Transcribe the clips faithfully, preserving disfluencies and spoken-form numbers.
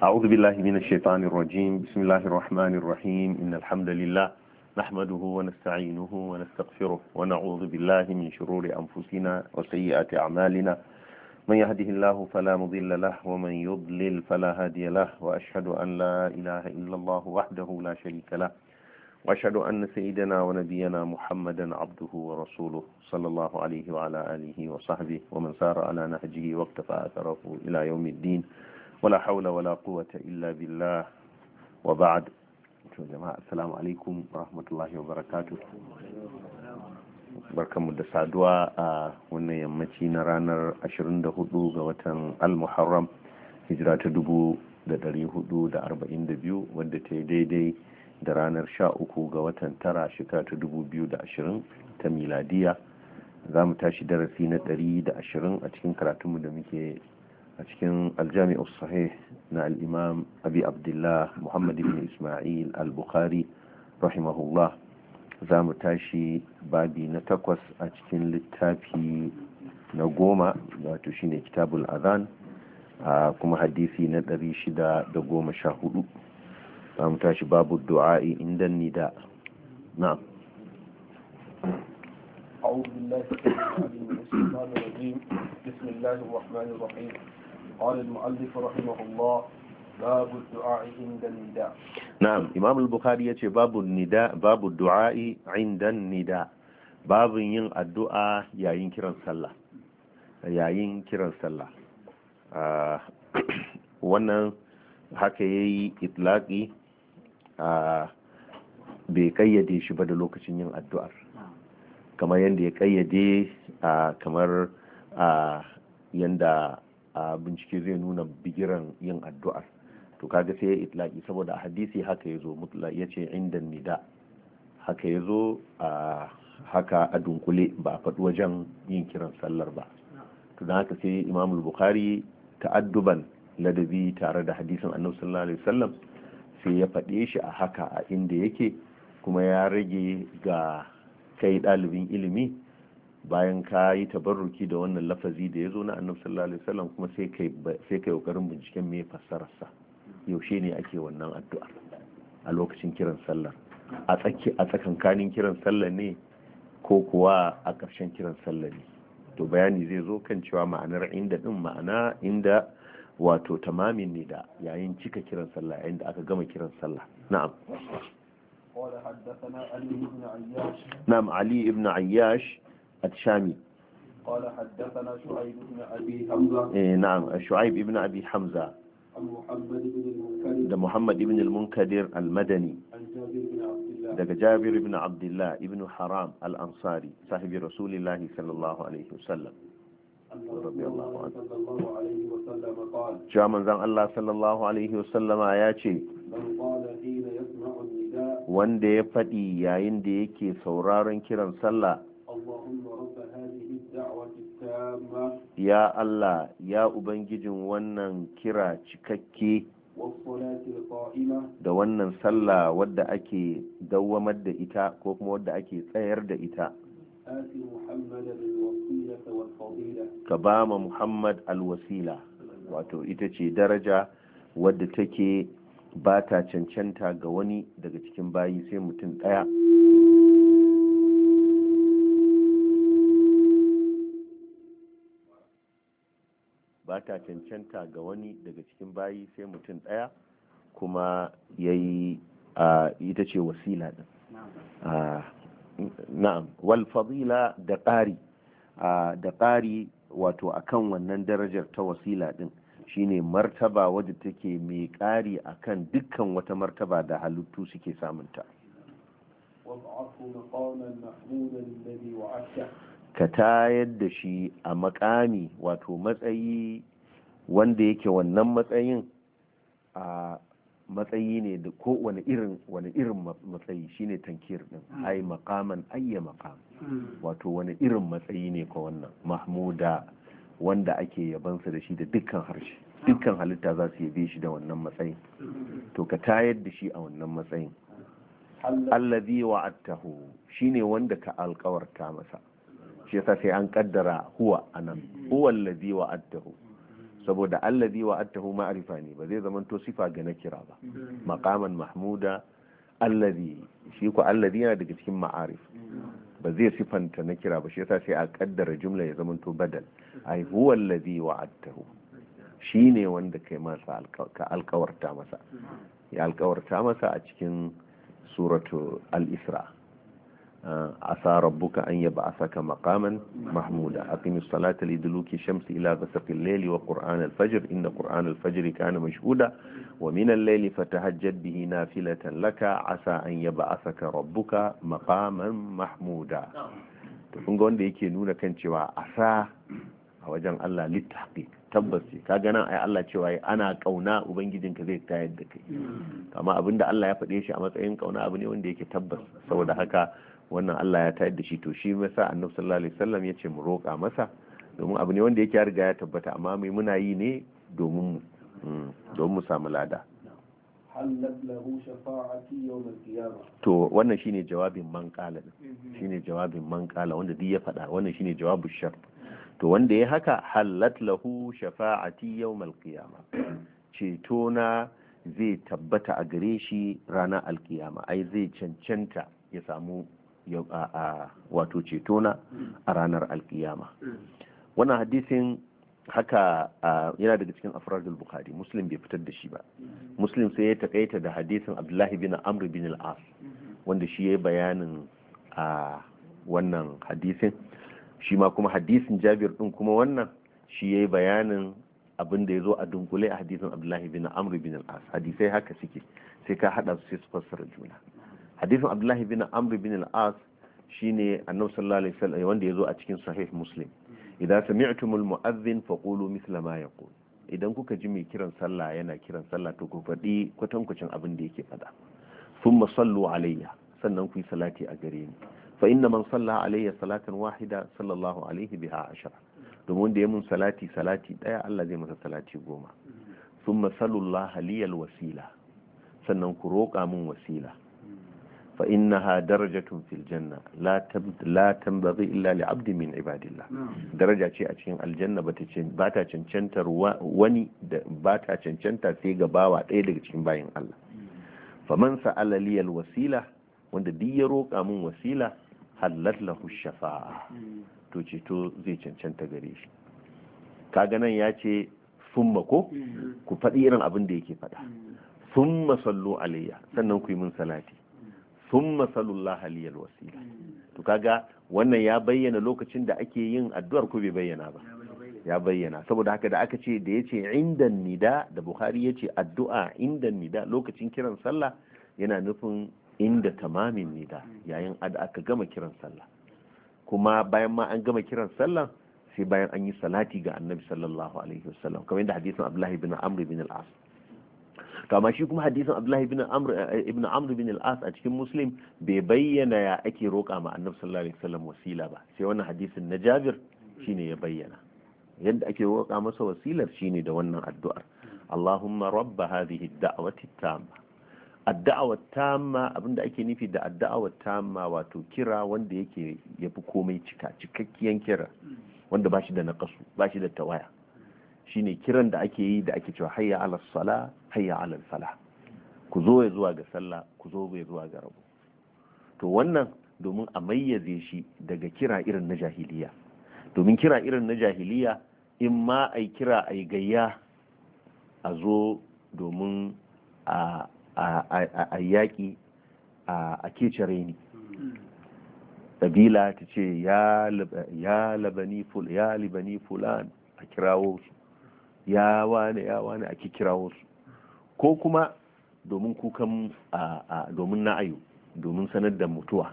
أعوذ بالله من الشيطان الرجيم. بسم الله الرحمن الرحيم. إن الحمد لله نحمده ونستعينه ونستغفره ونعوذ بالله من شرور أنفسنا وسيئات أعمالنا. من يهده الله فلا مضل له ومن يضلل فلا هادي له، وأشهد أن لا إله إلا الله وحده لا شريك له، وأشهد أن سيدنا ونبينا محمدا عبده ورسوله صلى الله عليه وعلى آله وصحبه ومن سار على نهجه واقتفى أثره إلى يوم الدين، ولا حول ولا قوة إلا بالله، وبعد. جماعة السلام عليكم ورحمة الله وبركاته. barkanmu da saduwa a wannan yammaci na ranar ashirin da hudu ga watan al-muharram, hijira ta dubu da dari hudu da arba'in da biyu, wadda ta yi daidai da ranar sha uku ga watan tara shekara ta dubu biyu da ashirin ta miladiya. za mu tashi darasi na dari da ashirin a cikin karatunmu da muke a cikin aljami'ar sahih na al'imam abi abdullah muhammad ibn ismail al-bukhari rahimahullah. za mu tashi babi na takwas a cikin littafi na goma, wato shine kitabul adhan, kuma hadisi na ɗari shida da goma sha hudu. za mu tashi babu du'a'i inda nida. na'am. أعوذ بالله من الشيطان الرجيم. بسم الله الرحمن الرحيم. قال المؤلف رحمه الله: باب الدعاء عند النداء. نعم. إمام البخاري يقول باب النداء، باب الدعاء عند النداء، باب ين الدعاء يا ين كيران صلى يا ين كيران صلى. wannan haka yayi itlaqi, bai kayyade shi ba da lokacin yin addu'ar, kamar yadda ya kayyade kamar yadda bincike zai nuna bigiran yin addu'ar. to kaga sai ya itlaki, saboda a hadisi haka yazo mutlaq yace inda nida, haka yazo a haka a dunkule, ba a faɗi wajen yin kiran sallar ba. to dan haka sai Imam al-Bukhari ta'adduban ladabi tare da hadisin Annabi sallallahu alaihi wasallam sai ya faɗe shi a haka a inda yake, kuma ya rage ga kai ɗalibin ilimi, bayan ka yi tabarruki da wannan lafazi da ya zo na Annabi sallallahu alaihi wasallam, kuma sai kai sai kai kokarin binciken me fassararsa, yaushe ne ake wannan addu'a a lokacin kiran sallar, a tsaki a tsakankanin kiran sallar ne ko kuwa a ƙarshen kiran sallar ne. to bayani zai zo kan cewa ma'anar inda din ma'ana inda wato tamamin ne da yayin cika kiran sallah, yayin da aka gama kiran sallah. na'am. قال حدثنا علي بن عياش. نعم، علي بن عياش الشامي. قال حدثنا شعيب بن أبي حمزة. إيه نعم، شعيب بن أبي حمزة. عن محمد بن المنكدر. ده محمد بن المنكدر المدني. عن جابر بن عبد الله. ده جابر بن عبد الله ابن حرام الأنصاري صاحب رسول الله صلى الله عليه وسلم. رضي الله عنه. صلى الله عليه وسلم قال. جاء من زمان الله صلى الله عليه وسلم آياتي. من قال حين يسمع النداء. wanda ya faɗi yayin da yake sauraron kiran sallah, اللهم رب هذه الدعوة التامة. ya Allah, ya ubangijin wannan kira cikakke, والصلاة القائمة. da wannan sallah wadda ake dawwamar da ita ko kuma wadda ake tsayar da ita, آت محمد الوسيلة والفضيلة. ka ba ma Muhammad alwasila, wato ita ce daraja wadda take ba ta cancanta ga wani daga cikin bayi sai mutum ɗaya. ba ta cancanta ga wani daga cikin bayi sai mutum ɗaya, kuma ya yi ita ce wasila ɗin. na'am. wal fadila da ƙari, da ƙari wato akan wannan darajar ta wasila ɗin, shine martaba wadda take mai ƙari akan dukkan wata martaba da halittu suke samunta. ka tayar da shi a makami, wato matsayi wanda yake wannan matsayin a matsayi ne da ko wani irin wani irin matsayi shine tankir din, ai maqaman ayya maqam, wato wani irin matsayi ne ko wannan mahmuda, wanda ake yabansa da shi da dukkan harshe, dukkan halitta za su yabe shi da wannan matsayin. to ka tayar da shi a wannan matsayin. allazi wa'adtahu, shine wanda ka alƙawarta masa, shi yasa sai an kaddara huwa anan, huwa allazi wa'adtahu, saboda allazi wa'adtahu ma'rifa ne ba zai zamanto sifa ga nakira ba maqaman mahmuda allazi shi ko allazi yana daga cikin ma'arif ba zai sifanta nakira ba shi yasa sai a kaddara jumla ya zamanto badal ai huwa allazi wa'adtahu shine wanda kai masa ka alkawarta masa ya alkawarta masa a cikin suratu al-isra عسى ربك أن يبعثك مقاما محمودا أقم الصلاة لدلوك الشمس إلى غسق الليل وقرآن الفجر إن قرآن الفجر كان مشهودا ومن الليل فتهجد به نافلة لك عسى أن يبعثك ربك مقاما محمودا تفنق wanda yake nuna kan cewa asa a wajen Allah littahqiq tabbas ce ka gana ai Allah cewa ana kauna ubangijinka zai tayar da kai amma abinda Allah ya faɗe shi a matsayin kauna abu ne wanda yake tabbas saboda haka wannan Allah ya tayar da shi to shi masa annabi sallallahu alaihi wasallam ya ce mu roƙa masa domin abu ne wanda yake ya riga ya tabbata amma mai muna yi ne domin domin mu samu lada halat lahu shafa'ati yawm al-qiyamah to wannan shine jawabin man qala shine jawabin man qala wanda duk ya faɗa wannan shine jawabu shart to wanda ya haka halat lahu shafa'ati yawm al-qiyamah ceto na zai tabbata a gare shi ranar alkiyama ai zai cancanta ya samu wato cetona a ranar alkiyama wannan hadisin haka yana daga cikin afradul bukhari muslim bai fitar da shi ba muslim sai ya takaita da hadisin abdullahi bin amr bin al-as wanda shi ya yi bayanin a wannan hadisin shi ma kuma hadisin jabir din kuma wannan shi ya yi bayanin abin da ya zo a dunkule a hadisin abdullahi bin amr bin al-as hadisai haka suke sai ka hada su sai su fassara juna hadisin abdullahi bin amr bin al-as shine annabi sallallahu alaihi wasallam wanda yazo a cikin sahih muslim idan sami'tumul mu'adhdhin faqulu mithla ma yaqul idan kuka ji mai kiran sallah yana kiran sallah to ku faɗi kwatankwacin abin da yake faɗa thumma sallu alayya sannan ku yi salati a gare ni fa inna man salla alayya salatan wahida sallallahu alaihi biha ashara domin da ya mun salati salati daya Allah zai masa salati goma thumma sallallahu liyal wasila sannan ku roƙa mun wasila فإنها درجة في الجنة لا لا تنبغي إلا لعبد من عباد الله درجة شيء أشين الجنة باتا چنچنتر وني باتا چنچنتا سيغا باوا ɗaya daga cikin bayin Allah faman sa'ala li alwasila wanda duk ya roƙa mun wasila halat lahu shafa'a to ce to zai cancanta gare shi kaga nan ya ce summa ko ku faɗi irin abin da yake faɗa summa sallu alayya sannan ku yi mun salati thumma sallallahu liyal wasila to kaga wannan ya bayyana lokacin da ake yin addu'ar ko bai bayyana ba ya bayyana saboda haka da aka ce da yace inda nida da Bukhari yace addu'a inda nida lokacin kiran sallah yana nufin inda tamamin nida yayin da aka gama kiran sallah kuma bayan ma an gama kiran sallah sai bayan an yi salati ga Annabi sallallahu alaihi wasallam kamar yadda hadisin Abdullah ibn Amr ibn al-As kama shi kuma hadisin Abdullahi ibn Amr ibn Amr ibn al-As a cikin Muslim bai bayyana ya ake roƙa ma Annabi sallallahu alaihi wasallam wasila ba sai wannan hadisin na Jabir shine ya bayyana yadda ake roƙa masa wasilar shine da wannan addu'ar Allahumma rabb hadhihi ad-da'wati at-tamma ad-da'wa at-tamma abinda ake nufi da ad-da'wa at-tamma wato kira wanda yake yafi komai cika cikakkiyan kira wanda bashi da naqasu bashi da tawaya shine kiran da ake yi da ake cewa hayya ala sala hayya ala falah ku zo ya zuwa ga sallah ku zo ya zuwa ga rabu to wannan domin a mayyaze shi daga kira irin na jahiliya domin kira irin na jahiliya in ma ai kira ai gayya a zo domin a a yaƙi a kecere ni ƙabila ta ce ya labani fulan a kirawo su ya wane ya wane ake kirawo su ko kuma domin kukan domin na'ayu domin sanar da mutuwa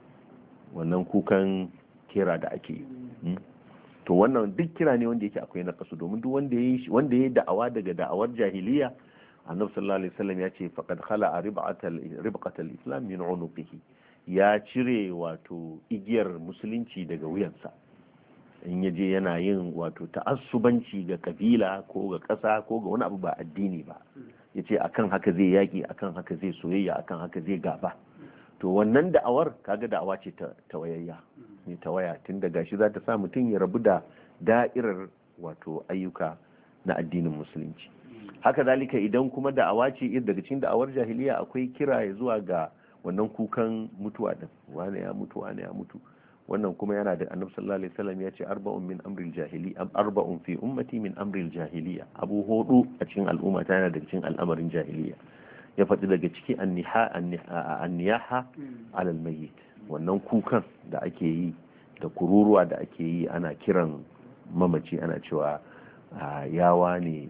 wannan kukan kira da ake yi to wannan duk kira ne wanda yake akwai na kasu domin duk wanda ya yi wanda ya da'awa daga da'awar jahiliya annabi sallallahu alaihi wasallam ya ce faqad khala'a rib'atal ribqatal islam min unuqihi ya cire wato igiyar musulunci daga wuyansa in yaje yana yin wato ta'assubanci ga kabila ko ga ƙasa ko ga wani abu ba addini ba yace akan haka zai yaki akan haka zai soyayya akan haka zai gaba to wannan da'awar kaga da'awa ce ta tawayayya ne tawaya tun da gashi za ta sa mutum ya rabu da da'irar wato ayyuka na addinin musulunci. Haka zalika idan kuma da'awa ce daga cikin da'awar jahiliya akwai kira ya zuwa ga wannan kukan mutuwa din, wane ya mutu wane ya mutu, wannan kuma yana da annabi sallallahu alaihi wasallam ya ce arba'un min amril jahiliya, arba'un fi ummati min amril jahiliya, abu hudu a cikin al'umma ta yana daga cikin al'amarin jahiliya. Ya faɗi daga ciki anniha anniyaha alal mayyit, wannan kukan da ake yi da kururuwa da ake yi ana kiran mamaci ana cewa yawa ne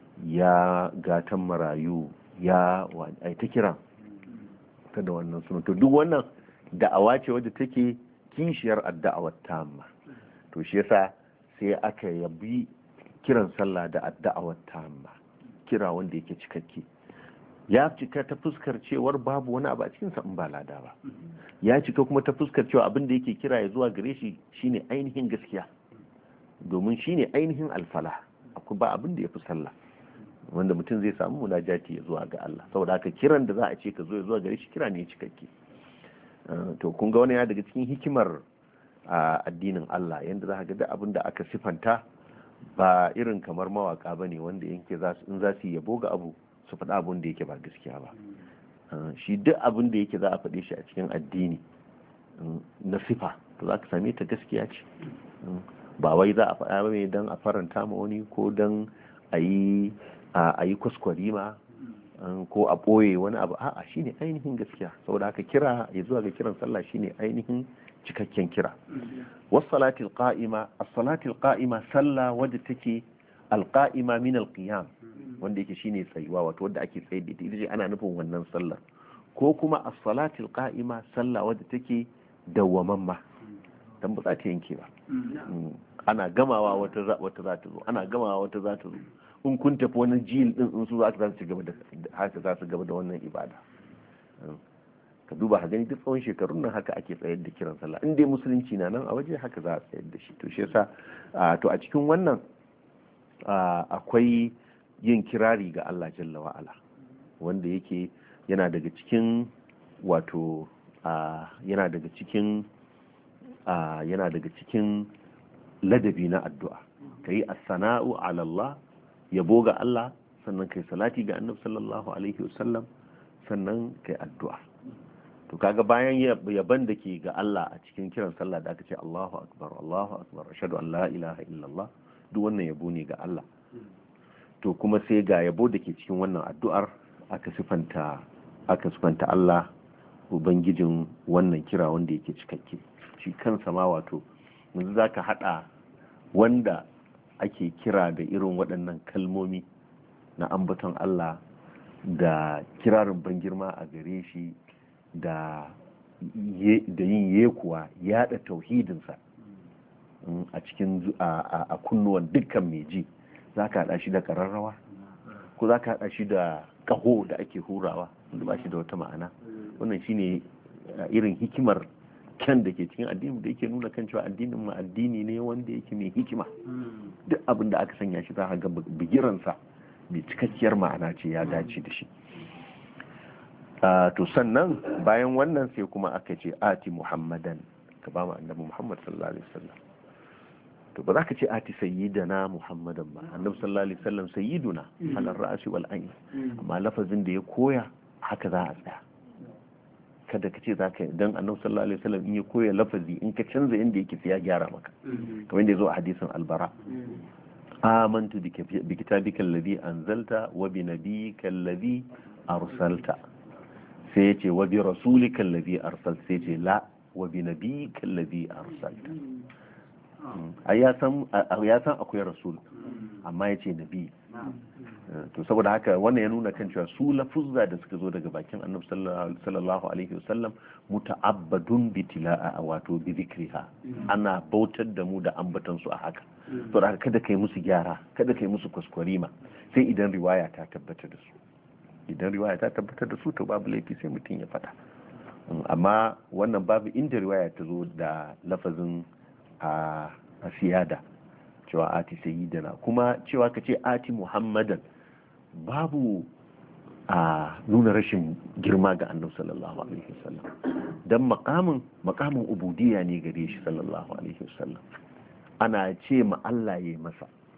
ya gatan marayu ya ai ta kiran ta da wannan suna. To duk wannan da'awa ce wadda take kishiyar addu'awar tamma. To shi yasa sai aka yabi kiran sallah da addu'awar tamma, kira wanda yake cikakke. Ya cika ta fuskar cewar babu wani abu a cikin sa in ba lada ba, ya cika kuma ta fuskar cewa abin da yake kira ya zuwa gare shi shine ainihin gaskiya, domin shine ainihin alfala. Akwai ba abin da ya fi sallah wanda mutum zai samu munajati ya zuwa ga Allah. Saboda haka kiran da za a ce ka zo ya zuwa gare shi kira ne cikakke. To kun ga wani ya daga cikin hikimar addinin Allah, yanda za ka ga duk abin da aka sifanta ba irin kamar mawaka bane wanda yanke in za su yabo ga abu su faɗa abin da yake ba gaskiya ba. Shi duk abin da yake za a faɗe shi a cikin addini na sifa to za ka same ta gaskiya ce, ba wai za a faɗa mai don a faranta ma wani ko don a yi kwaskwarima ko a ɓoye wani abu. A'a, shine ainihin gaskiya. Saboda haka kira ya zuwa ga kiran sallah shine ainihin cikakken kira. wasu salatil qa'ima, as-salatil qa'ima, sallah wadda take alqa'ima min alqiyam, wanda yake shine tsayuwa, wato wadda ake tsaye da ita, ita ce ana nufin wannan sallar. Ko kuma as-salatil qa'ima, sallah wadda take dawwamamma, dan ba za ta yanke ba. Ana gamawa wata wata za ta zo, ana gamawa wata za ta zo. In kun tafi wani jil din in su za su ci gaba da haka, za su gaba da wannan ibada. Ka duba ka gani duk tsawon shekarun nan haka ake tsayar da kiran sallah. In dai musulunci na nan a waje haka za a tsayar da shi. To shi yasa to a cikin wannan akwai yin kirari ga Allah jalla wa ala, wanda yake yana daga cikin wato yana daga cikin yana daga cikin ladabi na addu'a. Kai as-sana'u ala Allah, yabo ga Allah, sannan kai salati ga annabi sallallahu alaihi wasallam, sannan kai addu'a. To kaga bayan yaban da ke ga Allah a cikin kiran sallah da aka ce Allahu akbar Allahu akbar ashhadu an la ilaha illallah, duk wannan yabo ne ga Allah. To kuma sai ga yabo da ke cikin wannan addu'ar aka sifanta aka sifanta Allah ubangijin wannan kira wanda yake cikakke. Shi kansa ma wato yanzu zaka hada wanda ake kira da irin waɗannan kalmomi na ambaton Allah da kirarin ban girma a gare shi da yin yekuwa yaɗa tauhidinsa a cikin a kunnuwan dukkan mai ji. Za ka haɗa shi da ƙararrawa ko za ka haɗa shi da ƙaho da ake hurawa wanda ba shi da wata ma'ana. Wannan shine irin hikimar kyan da ke cikin addini da yake nuna kan cewa addinin mu addini ne wanda yake mai hikima. Duk abin da aka sanya shi za ka ga bigiransa mai cikakkiyar ma'ana ce, ya dace da shi. To sannan bayan wannan sai kuma aka ce ati muhammadan, ka ba mu annabi muhammad sallallahu alaihi wasallam. To ba za ka ce ati sayyidana muhammadan ba, annabi sallallahu alaihi wasallam sayyiduna alal ra'si wal ayn, amma lafazin da ya koya haka za a tsaya. Kada ka ce za ka, dan annabi sallallahu alaihi wasallam in ya koya lafazi in ka canza inda yake sai ya gyara maka, kamar yadda ya zo a hadisin albara. amantu bi kitabika alladhi anzalta wa bi nabiyyika alladhi arsalta, sai ya ce wa bi rasulika alladhi arsalta, sai ce la wa bi nabiyyika alladhi arsalta. ai ya san ya san akwai rasul amma ya ce nabi. To saboda haka wannan ya nuna kan cewa su lafuzza da suka zo daga bakin annabi sallallahu alaihi wasallam muta'abbadun bi tila'a, wato bi zikriha, ana bautar da mu da ambatan su a haka. To da kada kai musu gyara, kada kai musu kwaskwarima, sai idan riwaya ta tabbatar da su. Idan riwaya ta tabbatar da su to babu laifi sai mutum ya faɗa. Amma wannan babu inda riwaya ta zo da lafazin a siyada cewa ati sayyidina, kuma cewa ka ce ati muhammadan babu a nuna rashin girma ga annabi sallallahu alaihi wasallam, dan makamin makamin ubudiyya ne gare shi sallallahu alaihi wasallam. Ana ce ma Allah yayi masa,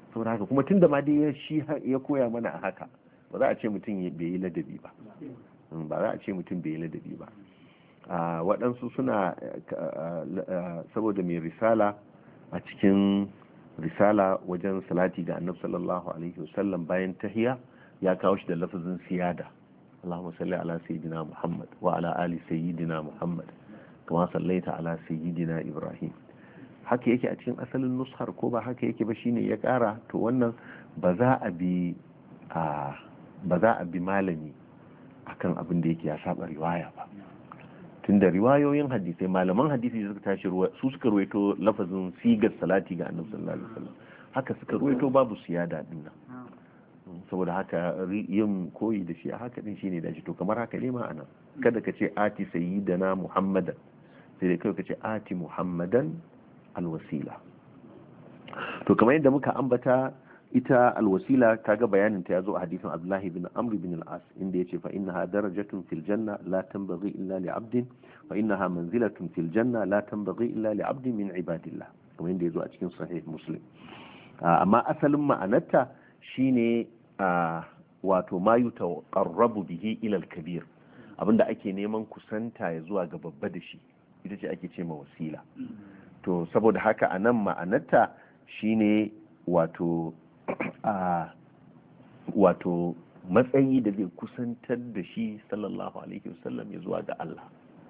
saboda haka kuma tunda ma dai shi ya koya mana a haka ba za a ce mutum bai yi ladabi ba ba za a ce mutum bai yi ladabi ba waɗansu suna saboda mai risala a cikin risala wajen salati ga annabi sallallahu alaihi wasallam bayan tahiya ya kawo shi da lafazin siyada Allahumma salli ala sayyidina Muhammad wa ala ali sayyidina Muhammad kama sallaita ala sayyidina Ibrahim haka yake a cikin asalin nushar ko ba haka yake ba shine ya kara to wannan ba za a bi a ba za a bi malami akan abin da yake ya saba riwaya ba tunda riwayoyin hadisai malaman hadisi suka tashi su suka ruwaito lafazin sigar salati ga annabi sallallahu alaihi wasallam haka suka ruwaito babu siyada din nan saboda haka yin koyi da shi a haka din shine da shi to kamar haka ne ma anan kada ka ce ati sayyidana muhammadan sai dai kai ka ce ati muhammadan alwasila to kamar yadda muka ambata ita alwasila kaga bayanin ta yazo a hadisin Abdullahi bin Amr bin al-As inda yace fa innaha darajatun fil janna la tanbaghi illa li 'abdin fa innaha manzilatun fil janna la tanbaghi illa li 'abdin min ibadillah kamar yadda yazo a cikin sahih Muslim amma asalin ma'anarta shine wato ma yutaqarrabu bihi ila al-kabir abinda ake neman kusanta ya zuwa ga babba da shi ita ce ake ce ma wasila to saboda haka anan ma'anarta shine wato a wato matsayi da zai kusantar da shi sallallahu alaihi wasallam ya zuwa ga Allah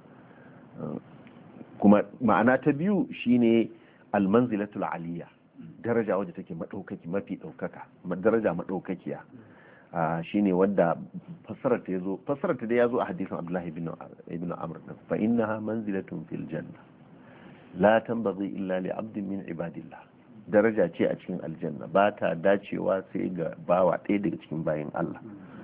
kuma ma'ana ta biyu shine almanzilatul aliyya daraja wadda take madaukaki mafi daukaka daraja madaukakiya shine wanda fassarar ta yazo fassarar ta da yazo a hadisin Abdullah ibn ibn Amr fa innaha manzilatun fil janna la tanbaghi illa li 'abdin min ibadillah daraja ce a cikin aljanna ba ta dacewa sai ga bawa ɗaya daga cikin bayan Allah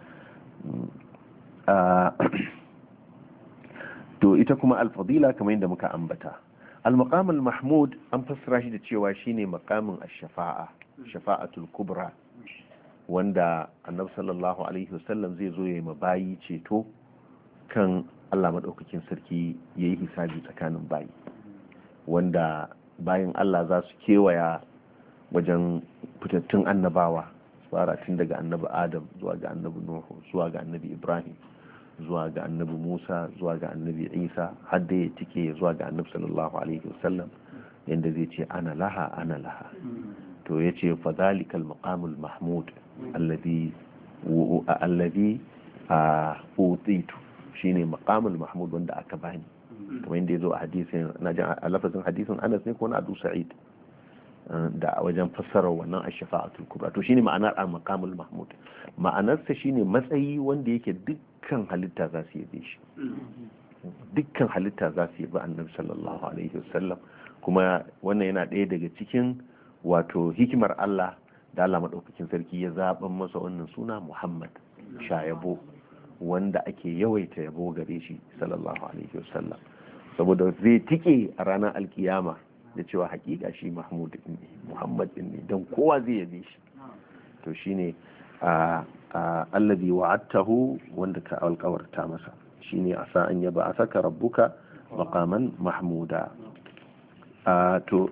to ita kuma alfadila kamar yadda muka ambata al-maqam al-mahmud an fassara shi da cewa shine maqamin ash-shafa'a shafa'atul kubra wanda annabi sallallahu alaihi wasallam zai zo yayi mabayi ceto kan Allah madaukakin sarki yayi hisabi tsakanin bayi wanda bayan Allah za su kewaya wajen fitattun annabawa fara tun daga annabi Adam zuwa ga annabi Nuhu zuwa ga annabi Ibrahim zuwa ga annabi Musa zuwa ga annabi Isa har da ya tike zuwa ga annabi sallallahu alaihi wasallam yanda zai ce ana laha ana laha to yace fa zalikal maqamul mahmud alladhi alladhi utitu shine maqamul mahmud wanda aka bani kamar yadda ya zo a hadisin na jan a lafazin hadisin Anas ne ko na Abu Sa'id da a wajen fassarar wannan ash-shafa'atul kubra to shine ma'anar al-maqamul mahmud ma'anar sa shine matsayi wanda yake dukkan halitta za su yabe shi dukkan halitta za su yabi annabi sallallahu alaihi wasallam kuma wannan yana ɗaya daga cikin wato hikimar Allah da Allah madaukakin sarki ya zaban masa wannan suna Muhammad shayabo wanda ake yawaita yabo gare shi sallallahu alaihi wasallam saboda zai tike a ranar alkiyama da cewa hakika shi Mahmud din ne Muhammad din ne dan kowa zai yabe shi to shine a alladhi wa'adtahu wanda ka alƙawarta masa shine asa an yaba asaka rabbuka maqaman mahmuda to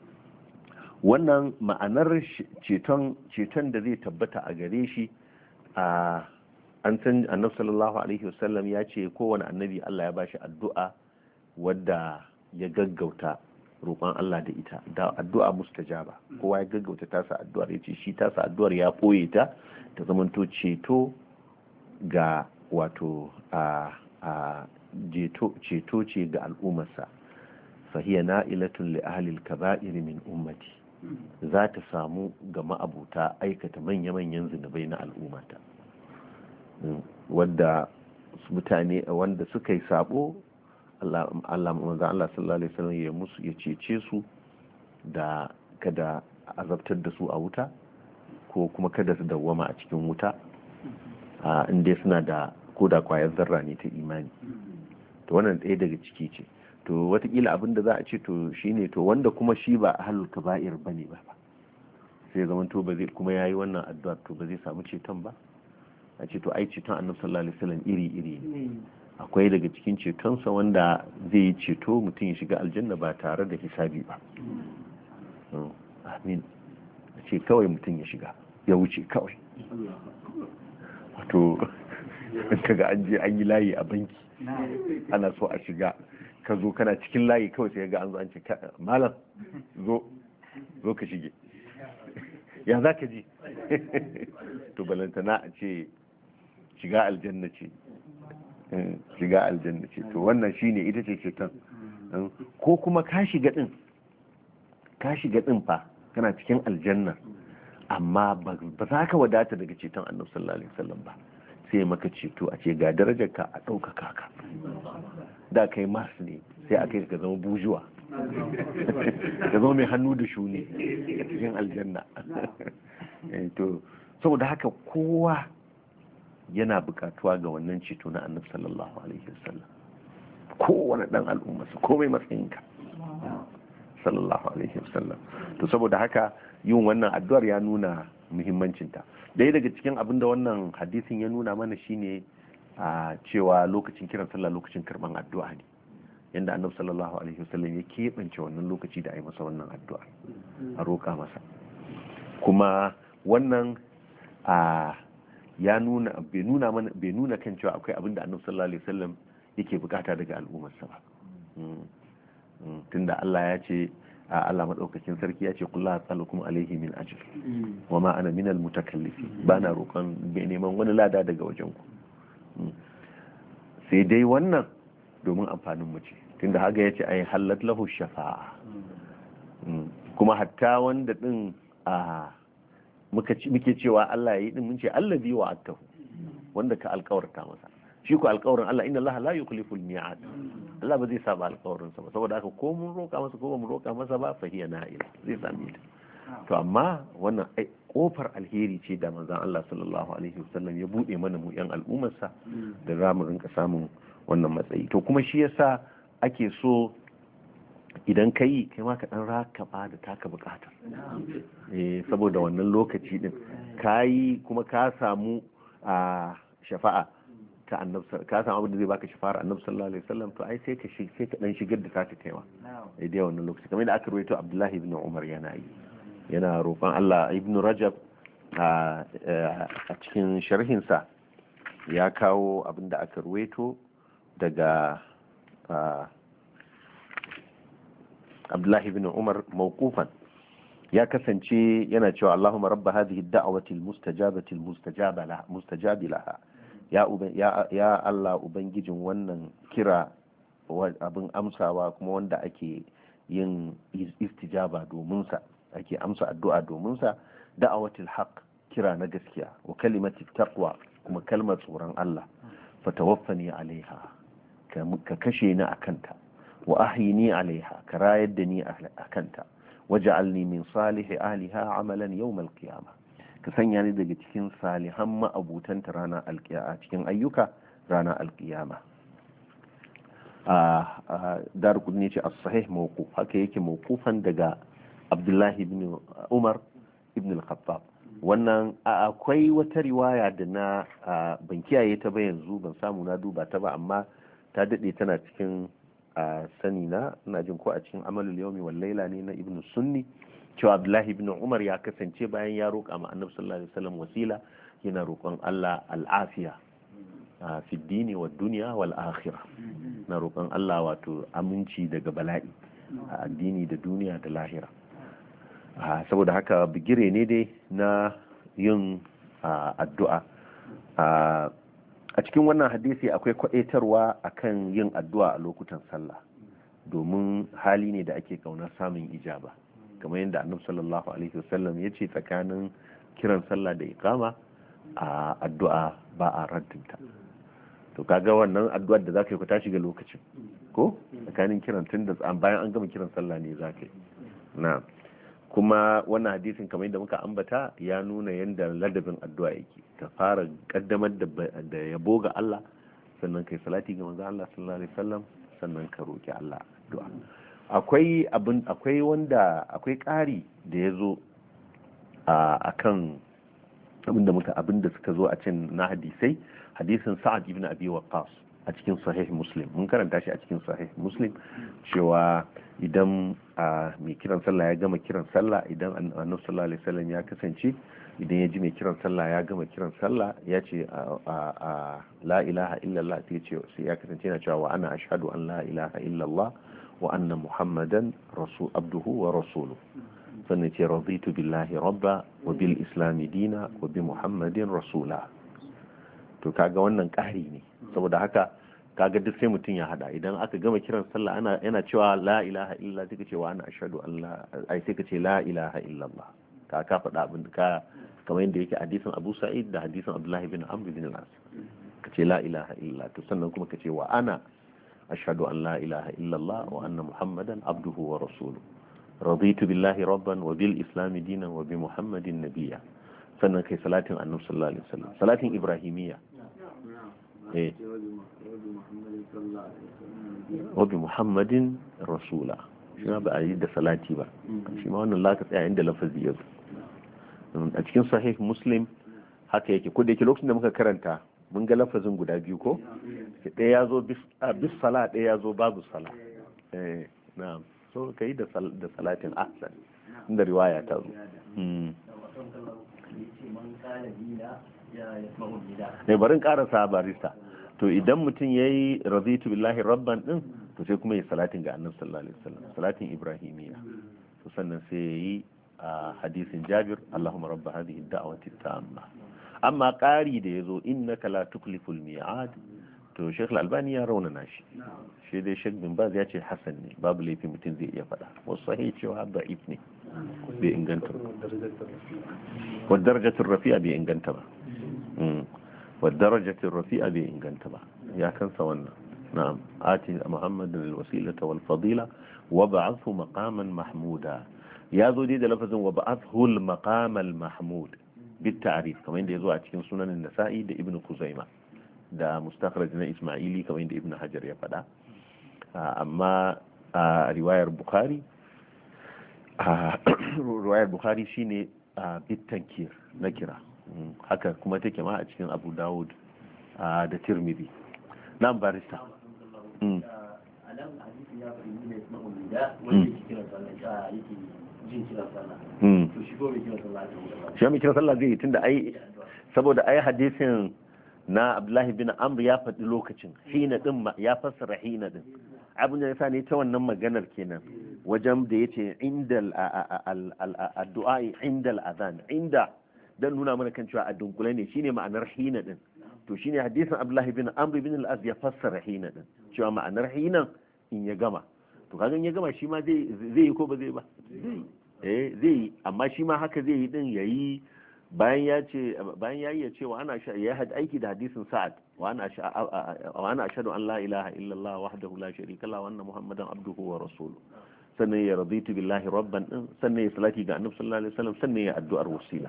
wannan ma'anar ceton ceton da zai tabbata a gare shi a an san annabi sallallahu alaihi wasallam ya ce kowane annabi Allah ya bashi addu'a wadda ya gaggauta roƙon Allah da ita da addu'a mustajaba kowa ya gaggauta tasa addu'ar ya ce shi tasa addu'ar ya ɓoye ta ta zamanto ceto ga wato a a ceto ce ga al'ummarsa fahiya na'ilatun li ahli al-kaba'ir min ummati za ta samu ga ma'abuta aikata manya-manyan zunubai na al'ummata wadda mutane wanda suka yi sabo Allah manzo Allah sallallahu alaihi wasallam ya musu ya cece su da kada azabtar da su a wuta ko kuma kada su dawwama a cikin wuta a inda suna da koda kwayar zarra ne ta imani to wannan ɗaya daga ciki ce to watakila abin da za a ce to shine to wanda kuma shi ba ahlul kaba'ir bane ba sai zaman to ba zai kuma yayi wannan addu'a to ba zai samu ceton ba a ce to ai ceton annabi sallallahu alaihi wasallam iri iri akwai daga cikin cetonsa wanda zai yi ceto mutum ya shiga aljanna ba tare da hisabi ba amin ce kawai mutum ya shiga ya wuce kawai. Wato kaga an je an yi layi a banki ana so a shiga, ka zo kana cikin layi kawai sai ga an zo an ce malam zo zo ka shige, ya za ka ji? To balantana a ce shiga aljanna ce, shiga aljanna ce. To wannan shine ita ce ceton. Ko kuma ka shiga din ka shiga din fa kana cikin aljanna, amma ba za ka wadata daga ceton annabi sallallahu alaihi wasallam ba, sai maka ceto a ce ga darajar ka a ɗaukaka ka, da kai mas ne sai a kai ka zama bujuwa, ka zama mai hannu da shuni a cikin aljanna. To saboda haka kowa yana bukatuwa ga wannan ceto na annabi sallallahu alaihi wasallam, kowane dan al'umma su komai matsayinka sallallahu alaihi wasallam. To saboda haka yin wannan addu'ar ya nuna muhimmancinta. Daya daga cikin abin da wannan hadisin ya nuna mana shine a cewa lokacin kiran sallah lokacin karban addu'a ne, yanda annabi sallallahu alaihi wasallam ya keɓance wannan lokaci da a yi masa wannan addu'a, a roƙa masa. Kuma wannan a ya nuna bai nuna mana bai nuna kan cewa akwai abin da annabi sallallahu alaihi wasallam yake bukata daga al'ummarsa ba. Tunda Allah ya ce Allah madaukakin sarki ya ce kullu as'alukum alaihi min ajr wa ma ana minal mutakallifin, bana roƙon bai neman wani lada daga wajen ku, sai dai wannan domin amfanin mu ce, tunda haga ya ce ai halat lahu shafa'a. Kuma hatta wanda din a muka muke cewa Allah ya yi din mun ce allazi wa'atahu, wanda ka alƙawarta masa. Shi ku alƙawarin Allah, inna Allah la yukhliful mi'ad, Allah ba zai saba alƙawarin sa ba. Saboda haka ko mun roƙa masa ko ba mu roƙa masa ba fa hiya na'ila, zai same ta. To amma wannan ai kofar alheri ce da manzon Allah sallallahu alaihi wasallam ya bude mana mu yan al'ummar sa da za mu rinka samun wannan matsayi. To kuma shi yasa ake so idan ka yi kai ma ka dan rakaba da taka bukatar, eh saboda wannan lokaci din ka yi kuma ka samu a shafa'a ta annabi, ka samu abin da zai baka shafa'ar annabi sallallahu alaihi wasallam, to ai sai ka shi sai ka dan shigar da taka kaiwa eh dai wannan lokaci, kamar da aka rawaito Abdullahi ibn Umar yana yi, yana roƙon Allah. Ibn Rajab a cikin sharhin sa ya kawo abin da aka rawaito daga Abdullahi ibn Umar mawqufan, ya kasance yana cewa Allahumma rabba hadhihi ad-da'wati al-mustajabati al-mustajaba laha mustajabi laha, ya ya ya Allah ubangijin wannan kira abin amsawa kuma wanda ake yin istijaba domin sa, ake amsa addu'a domin sa, da'awatil haqq, kira na gaskiya, wa kalimatit taqwa, kuma kalmar tsoron Allah, fatawaffani alaiha, ka kashe ni akanta, wa ahyini alaiha, ka rayar da ni akanta, waj'alni min salihi ahliha amalan yawm al-qiyamah, ka sanya ni daga cikin salihan ma'abutanta ranar alkiyama, cikin ayyuka ranar alkiyama. a Darqutni ce as-sahih mawquf, haka yake mawqufan daga Abdullahi ibn Umar ibn al-Khattab. Wannan akwai wata riwaya da na ban kiyaye ta ba yanzu, ban samu na duba ta ba, amma ta dade tana cikin sani na, ina jin ko a cikin amalul yawmi wal laila ne na Ibn Sunni, cewa Abdullahi ibn Umar ya kasance bayan ya roƙa ma Annabi sallallahu alaihi wasallam wasila, yana roƙon Allah al'afiya fi dini wa dunya wal akhirah, na roƙon Allah wato aminci daga bala'i a addini da duniya da lahira. Saboda haka bigire ne dai na yin addu'a. A cikin wannan hadisi akwai kwaɗaitarwa akan yin addu'a a lokutan sallah, domin hali ne da ake kaunar samun ijaba, kamar yadda Annabi sallallahu alaihi wasallam ya ce tsakanin kiran sallah da iqama a addu'a ba a raddinta. To kaga wannan addu'ar da zaka yi ku tashi ga lokacin ko tsakanin kiran tun da bayan an gama kiran sallah ne zaka yi. Na kuma wannan hadisin kamar yadda muka ambata ya nuna yadda ladabin addu'a yake, ka fara kaddamar da yabo ga Allah, sannan kai salati ga manzon Allah sallallahu alaihi wasallam, sannan ka roki Allah addu'a. Akwai abin akwai wanda akwai ƙari da ya zo a kan abinda muka abinda suka zo a cin na hadisai, hadisin Sa'ad ibn Abi Waqqas a cikin sahih muslim mun karanta shi a cikin sahih muslim cewa idan mai kiran sallah ya gama kiran sallah idan annabi sallallahu alaihi wasallam ya kasance idan ya ji mai kiran sallah ya gama kiran sallah ya ce a la ilaha illallah sai ce sai ya kasance yana cewa wa ana ashhadu an la ilaha illallah wa anna muhammadan rasul abduhu wa rasuluhu sannan ce raditu billahi rabba wa bil islami dina wa bi muhammadin rasula. To kaga wannan ƙari ne saboda haka kaga duk sai mutum ya hada idan aka gama kiran sallah ana yana cewa la ilaha illallah sai ka ce wa ana ashhadu an la ai sai ka ce la ilaha illallah ka ka faɗa abin ka kamar yadda yake hadisin Abu Sa'id da hadisin Abdullah bin Amr bin al-As ka ce la ilaha illallah to sannan kuma ka ce wa ana ashhadu an la ilaha illallah wa anna muhammadan abduhu wa rasuluhu raditu billahi rabban wa bil islam dinan wa bi muhammadin nabiyya sannan kai salatin annabi sallallahu alaihi wasallam salatin ibrahimiyya eh wa bi muhammadin rasula shi ba a yi da salati ba shi ma wannan laka tsaya inda lafazi ya zo a cikin sahih muslim haka yake ko da yake lokacin da muka karanta mun ga lafazin guda biyu ko ɗaya ya zo bis sala ɗaya ya zo babu sala eh na'am so kai da da salatin ahsan inda riwaya ta zo ne barin karasa barista to idan mutum yayi raditu billahi rabban din to sai kuma yi salatin ga annabi sallallahu alaihi wasallam salatin ibrahimiyya to sannan sai yayi a hadisin Jabir Allahumma rabb hadhihi ad-da'wati at-tamma amma qari da yazo innaka la tukliful mi'ad to Sheikh Al-Albani ya raunana shi shi dai Sheikh bin Baz ya ce hasan ne babu laifi mutum zai iya faɗa wasu sahih cewa da'if ne bai inganta ba wa darajatul rafi'a bai inganta ba wa darajatul rafi'a bai inganta ba ya kansa wannan na'am ati muhammadan al-wasilata wal fadila wa ba'athu maqaman mahmuda ya zo dai da lafazin wa ba'athu al-maqam al-mahmud bit ta'rif kamar yadda yazo a cikin sunan an-nasa'i da ibnu kuzaima da mustakhraj na isma'ili kamar yadda ibnu hajar ya faɗa amma a riwayar bukhari a riwayar bukhari shine bit tankir na kira haka kuma take ma a cikin abu dawud da tirmidhi nan barista shi mai kira sallah zai yi tunda ai saboda ai hadisin na abdullahi bin amr ya faɗi lokacin hina din ya fassara hina din abin da yasa ne ta wannan maganar kenan wajen da yace indal addu'a indal adhan inda dan nuna mana kan cewa a dunkule ne shine ma'anar hina din to shine hadisin abdullahi bin amr bin al-az ya fassara hina din cewa ma'anar hina in ya gama to kaga in ya gama shi ma zai zai yi ko ba zai ba eh zai amma shi ma haka zai yi din yayi bayan ya ce bayan yayi ya ce wa ana ya had aiki da hadisin sa'ad wa ana wa ana ashhadu an la ilaha illallah wahdahu la sharika lahu wa anna muhammadan abduhu wa rasuluhu sannan ya raditu billahi rabban din sannan ya salati ga annabi sallallahu alaihi wasallam sannan ya addu'ar wasila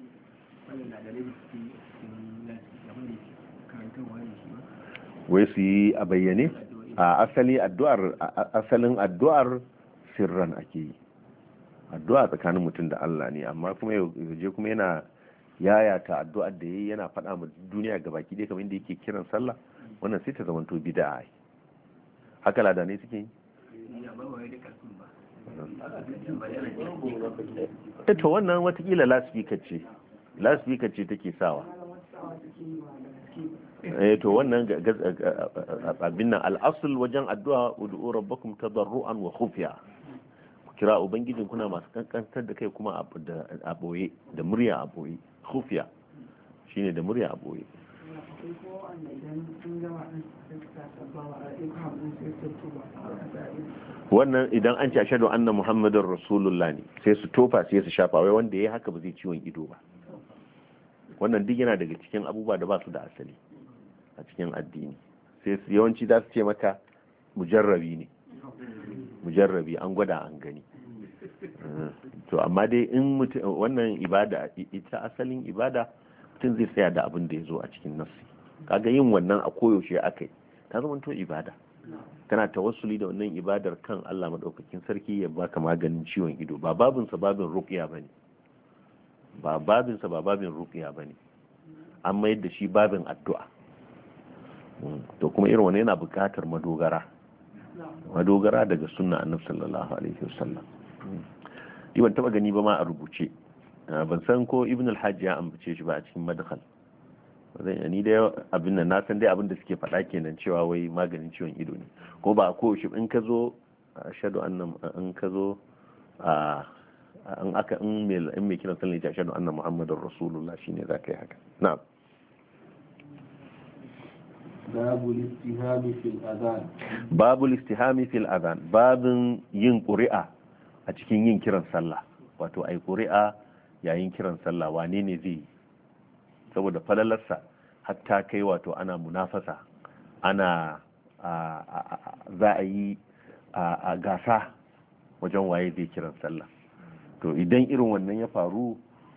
wai su yi a bayyane a asali addu'ar asalin addu'ar sirran ake yi addu'a tsakanin mutum da Allah ne amma kuma yaje kuma yana yayata addu'ar da yayi yana faɗa ma duniya gabaki dai kamar inda yake kiran sallah wannan sai ta zama to bid'a haka ladanai suke yi to wannan watakila lasfika ce lasfika ce take sawa eh to wannan abin nan al'asul wajen addu'a ud'u rabbakum tadarruan wa khufiya kira ubangijin kuna masu kankantar da kai kuma a boye da murya a boye khufiya shine da murya a boye wannan idan an ce ashhadu anna muhammadar rasulullah ne sai su tofa sai su shafa wai wanda yayi haka ba zai ciwon ido ba wannan duk yana daga cikin abubuwa da ba su da asali a cikin addini sai yawanci za su ce maka mujarrabi ne mujarrabi an gwada an gani to amma dai in mutum wannan ibada ita asalin ibada mutum zai tsaya da abin da ya zo a cikin nassi kaga yin wannan a koyaushe aka yi ta zama to ibada kana tawassuli da wannan ibadar kan Allah madaukakin sarki ya baka maganin ciwon ido ba babinsa babin ruqya bane ba babinsa ba babin ruqya bane an mayar da shi babin addu'a to kuma irin wani yana buƙatar madogara madogara daga sunna annabi sallallahu alaihi wasallam. Ni ban taba gani ba ma a rubuce, ban san ko ibn al-hajj ya ambace shi ba a cikin madkhal. Zan ni dai abin nan na san dai abin da suke faɗa kenan cewa wai maganin ciwon ido ne, ko ba ko shi in ka zo ashhadu anna in ka zo a an aka in mai in mai kiran sallah ya ashhadu anna muhammadar rasulullah shine zaka yi haka. Na'am. babul istihami fil adhan babul istihami fil adhan babin yin ƙuri'a a cikin yin kiran sallah, wato ai ƙuri'a yayin kiran sallah wane ne zai yi, saboda falalarsa hatta kai wato ana munafasa, ana za a yi a gasa wajen waye zai kiran sallah. To idan irin wannan ya faru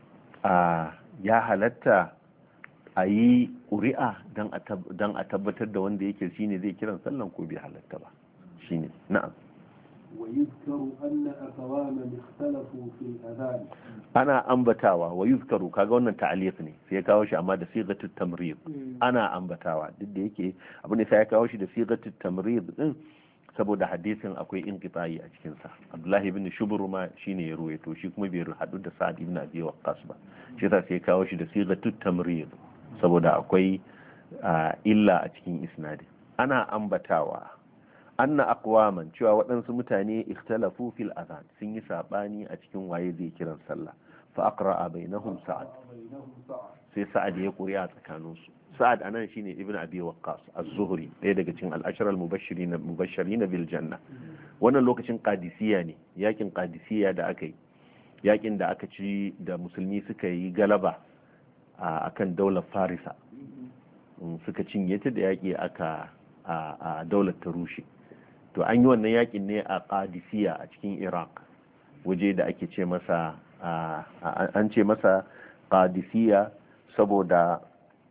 ya halatta a yi ƙuri'a don a tabbatar da wanda yake shine zai kiran sallan ko bai halatta ba shine. Na'am. ويذكر أن أقواما اختلفوا في الأذان. أنا أنبتاوا ويذكر كاغا wannan ta'liq ne sai ya kawo shi amma da sigatu tamrid. Ana ambatawa duk da yake abin da sai ya kawo shi da sigatu tamrid din saboda hadisin akwai inqita'i a cikin sa. Abdullahi ibn Shubr ma shine ya ruwaito shi kuma bai hadu da Sa'ad ibn Abi Waqqas ba. Shi yasa sai ya kawo shi da sigatu tamrid saboda akwai illa a cikin isnadin. Ana ambatawa anna aqwaman cewa waɗansu mutane ikhtalafu fil adhan sun yi sabani a cikin waye zai kiran sallah fa aqra'a bainahum sa'ad sai sa'ad ya ƙuri'a tsakanin su. Sa'ad anan shine ibn abi waqqas az-zuhri ɗaya daga cikin al-ashara al-mubashirin mubashirin bil janna. Wannan lokacin qadisiyya ne, yakin qadisiyya da aka yi, yakin da aka ci da musulmi suka yi galaba akan daular farisa, suka cinye ta da yaki aka a daular ta rushe. To an yi wannan yakin ne a Qadisiyya a cikin Iraq, waje da ake ce masa an ce masa Qadisiyya saboda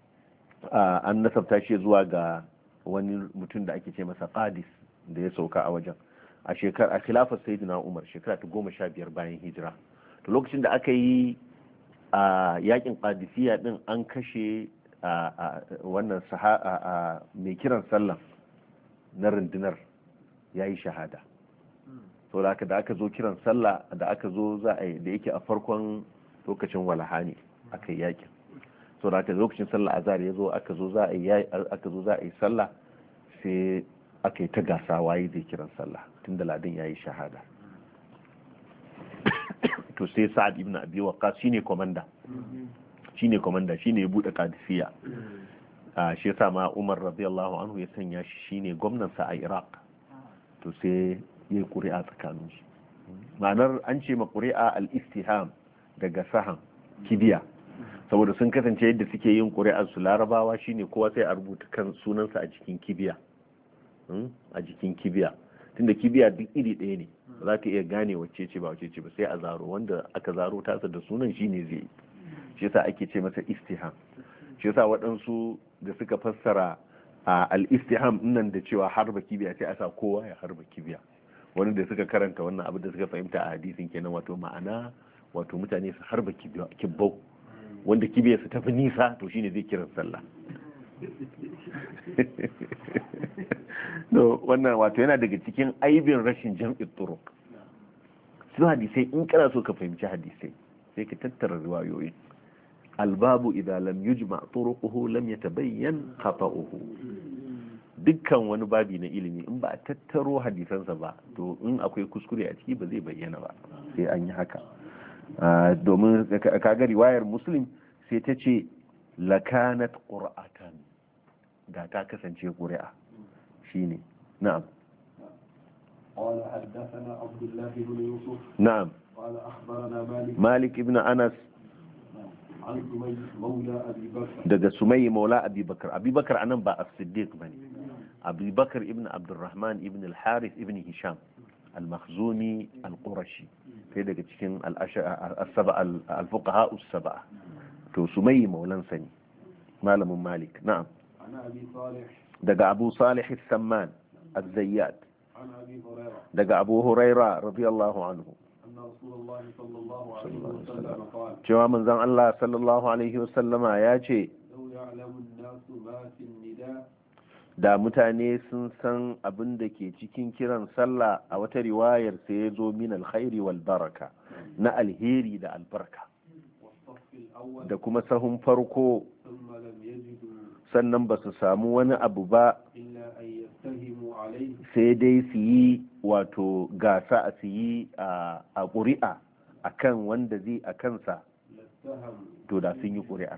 an nasabta shi zuwa ga wani mutum da ake ce masa Qadis da ya sauka a wajen a shekara a khilafar Sayyidina Umar shekara ta goma sha biyar bayan hijira. To lokacin da aka yi a yakin Qadisiyya din an kashe wannan mai kiran sallah na rundunar ya yi shahada. So da aka da aka zo kiran sallah da aka zo za a yi da yake a farkon lokacin walaha ne aka yi yakin. So da aka lokacin sallah azhar ya zo aka zo za a yi aka zo za a yi sallah sai aka yi ta gasa waye zai kiran sallah tunda ladin ya yi shahada. To sai Sa'ad ibn Abi Waqqas shine komanda shine komanda shine ya bude Qadisiyya. a shi yasa ma Umar radiyallahu anhu ya sanya shi shine gwamnan sa a Iraq. To sai yayi ƙuri'a tsakanin shi. Ma'anar an ce ma ƙuri'a al-istiham daga sahan kibiya, saboda sun kasance yadda suke yin ƙuri'ar su larabawa shine kowa sai a rubuta kan sunansa a jikin kibiya a jikin kibiya tunda kibiya duk iri ɗaya ne, ba za ka iya gane wacce ce ba wacce ce ba, sai a zaro wanda aka zaro tasa da sunan shine zai yi. Shi yasa ake ce masa istiham. Shi yasa waɗansu da suka fassara a al-istiham nan da cewa harba kibiya sai a sa kowa ya harba kibiya. Wani da suka karanta wannan abu da suka fahimta a hadisin kenan, wato ma'ana wato mutane su harba kibbau wanda kibiya su tafi nisa to shine zai kiran sallah. No, wannan wato yana daga cikin aibin rashin jam'i turuq. Su hadisai in kana so ka fahimci hadisai sai ka tattara riwayoyi. Albabu idan lam yujma turuquhu lam yatabayyan khata'uhu. Dukkan wani babi na ilimi in ba a tattaro hadisansa ba to in akwai kuskure a ciki ba zai bayyana ba, sai an yi haka. Domin kaga riwayar Muslim sai ta ce lakanat qur'atan, da ta kasance ƙuri'a shine. Na'am. قال حدثنا عبد الله بن يوسف. نعم. قال أخبرنا مالك. مالك ابن أنس. عن سمي مولى أبي بكر. دقى سمي مولى أبي بكر. أبي بكر أنا بقى الصديق بني. أبي بكر ابن عبد الرحمن ابن الحارث ابن هشام المخزومي القرشي. في دقى تكين السبع الفقهاء السبعة. تو سمي مولى سني. مالم مالك. نعم. عن أبي صالح. دقى أبو صالح السمان الزيات. عن أبي هريرة. دقى أبو هريرة رضي الله عنه. أن رسول الله صلى الله عليه وسلم قال. جوا من زمان الله صلى الله عليه وسلم يا شيء. لو يعلم الناس ما في النداء da mutane sun san abin da ke cikin kiran sallah a wata riwayar sai ya zo min alkhairi wal baraka na alheri da albarka da kuma sahun farko sannan ba su samu wani abu ba sai dai su yi wato gasa a su yi a ƙuri'a a kan wanda zai a kansa to da sun yi ƙuri'ar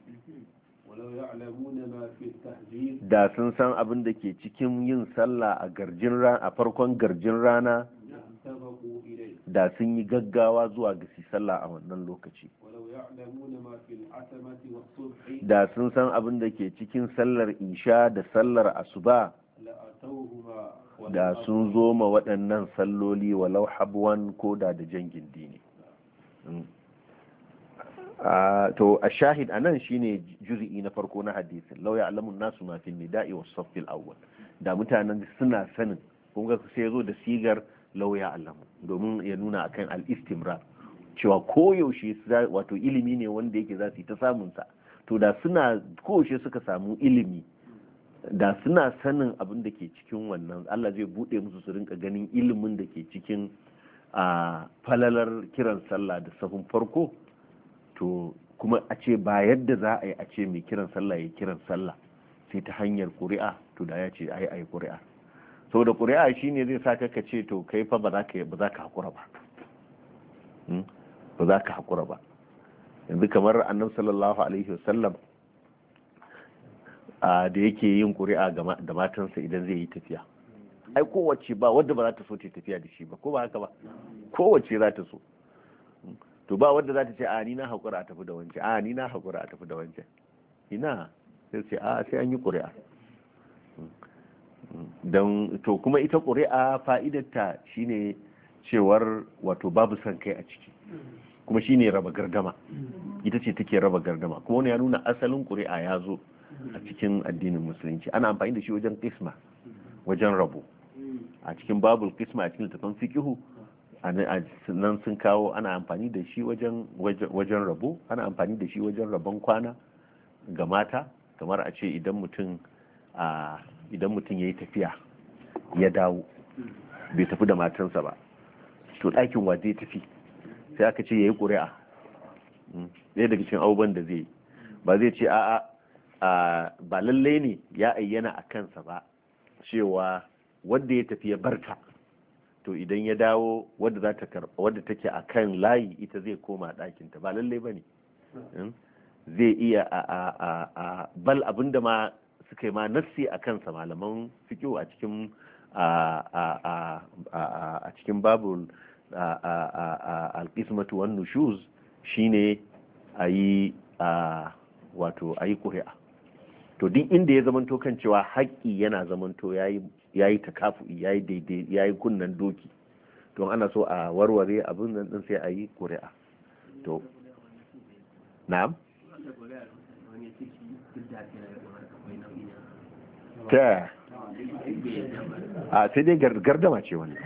da sun san abin da ke cikin yin sallah a garjin rana a farkon garjin rana da sun yi gaggawa zuwa ga su sallah a wannan lokaci da sun san abin da ke cikin sallar isha da sallar asuba da sun zo ma waɗannan salloli walau habwan ko da da jangin dini. Uh, to a shahid anan shine juz'i na farko na hadisin law ya'lamu nasu ma fi nida'i was saffil awwal da mutanen suna sanin kun ga sai yazo da sigar law ya'lamu domin ya nuna akan al-istimrar cewa koyaushe wato ilimi ne wanda yake za su yi ta samun sa to da suna koyaushe suka samu ilimi da suna sanin abin da ke cikin wannan Allah zai bude musu su rinka ganin ilimin da ke cikin a falalar kiran sallah da safin farko to kuma a ce ba yadda za a yi a ce mai kiran sallah ya kiran sallah sai ta hanyar ƙuri'a to da ya ce ai ai ƙuri'a saboda ƙuri'a shine zai sa ka ce to kai fa ba za ka ba za ka hakura ba ba za ka hakura ba yanzu kamar annabi sallallahu alaihi wasallam a da yake yin ƙuri'a da matansa idan zai yi tafiya ai kowace ba wadda ba za ta so ta tafiya da shi ba ko ba haka ba kowace za ta so to ba wadda za ta ce a ni na haƙura a tafi da wancan a ni na haƙura a tafi da wancan ina sai ce a sai an yi ƙuri'a don to kuma ita ƙuri'a fa'idarta shine cewar wato babu son kai a ciki kuma shine raba gardama ita ce take raba gardama kuma wani ya nuna asalin ƙuri'a ya zo a cikin addinin musulunci ana amfani da shi wajen kisma wajen rabo a cikin babul kisma a cikin littafin fiqihu nan sun kawo ana amfani da shi wajen wajen rabo ana amfani da shi wajen rabon kwana ga mata kamar a ce idan mutum a idan mutum yayi tafiya ya dawo bai tafi da matansa ba to ɗakin wa zai tafi sai aka ce yayi ƙuri'a ɗaya daga cikin abubuwan da zai ba zai ce a'a ba lallai ne ya ayyana a kansa ba cewa wanda ya tafi ya barta to idan ya dawo wadda za ta karba wadda take a kan layi ita zai koma ɗakinta ba lallai ba ne zai iya a a a a bal abinda ma suka yi ma nassi a kansa malaman fikihu a cikin a a a a cikin babul al-qismatu wan nushuz shine ayi a wato ayi ƙuri'a to duk inda ya zamanto kan cewa haƙƙi yana zamanto yayi yayi takafu'i yayi daidai yayi kunnan doki to ana so a warware abin nan din sai a yi ƙuri'a to na'am ta a sai dai gardama ce wannan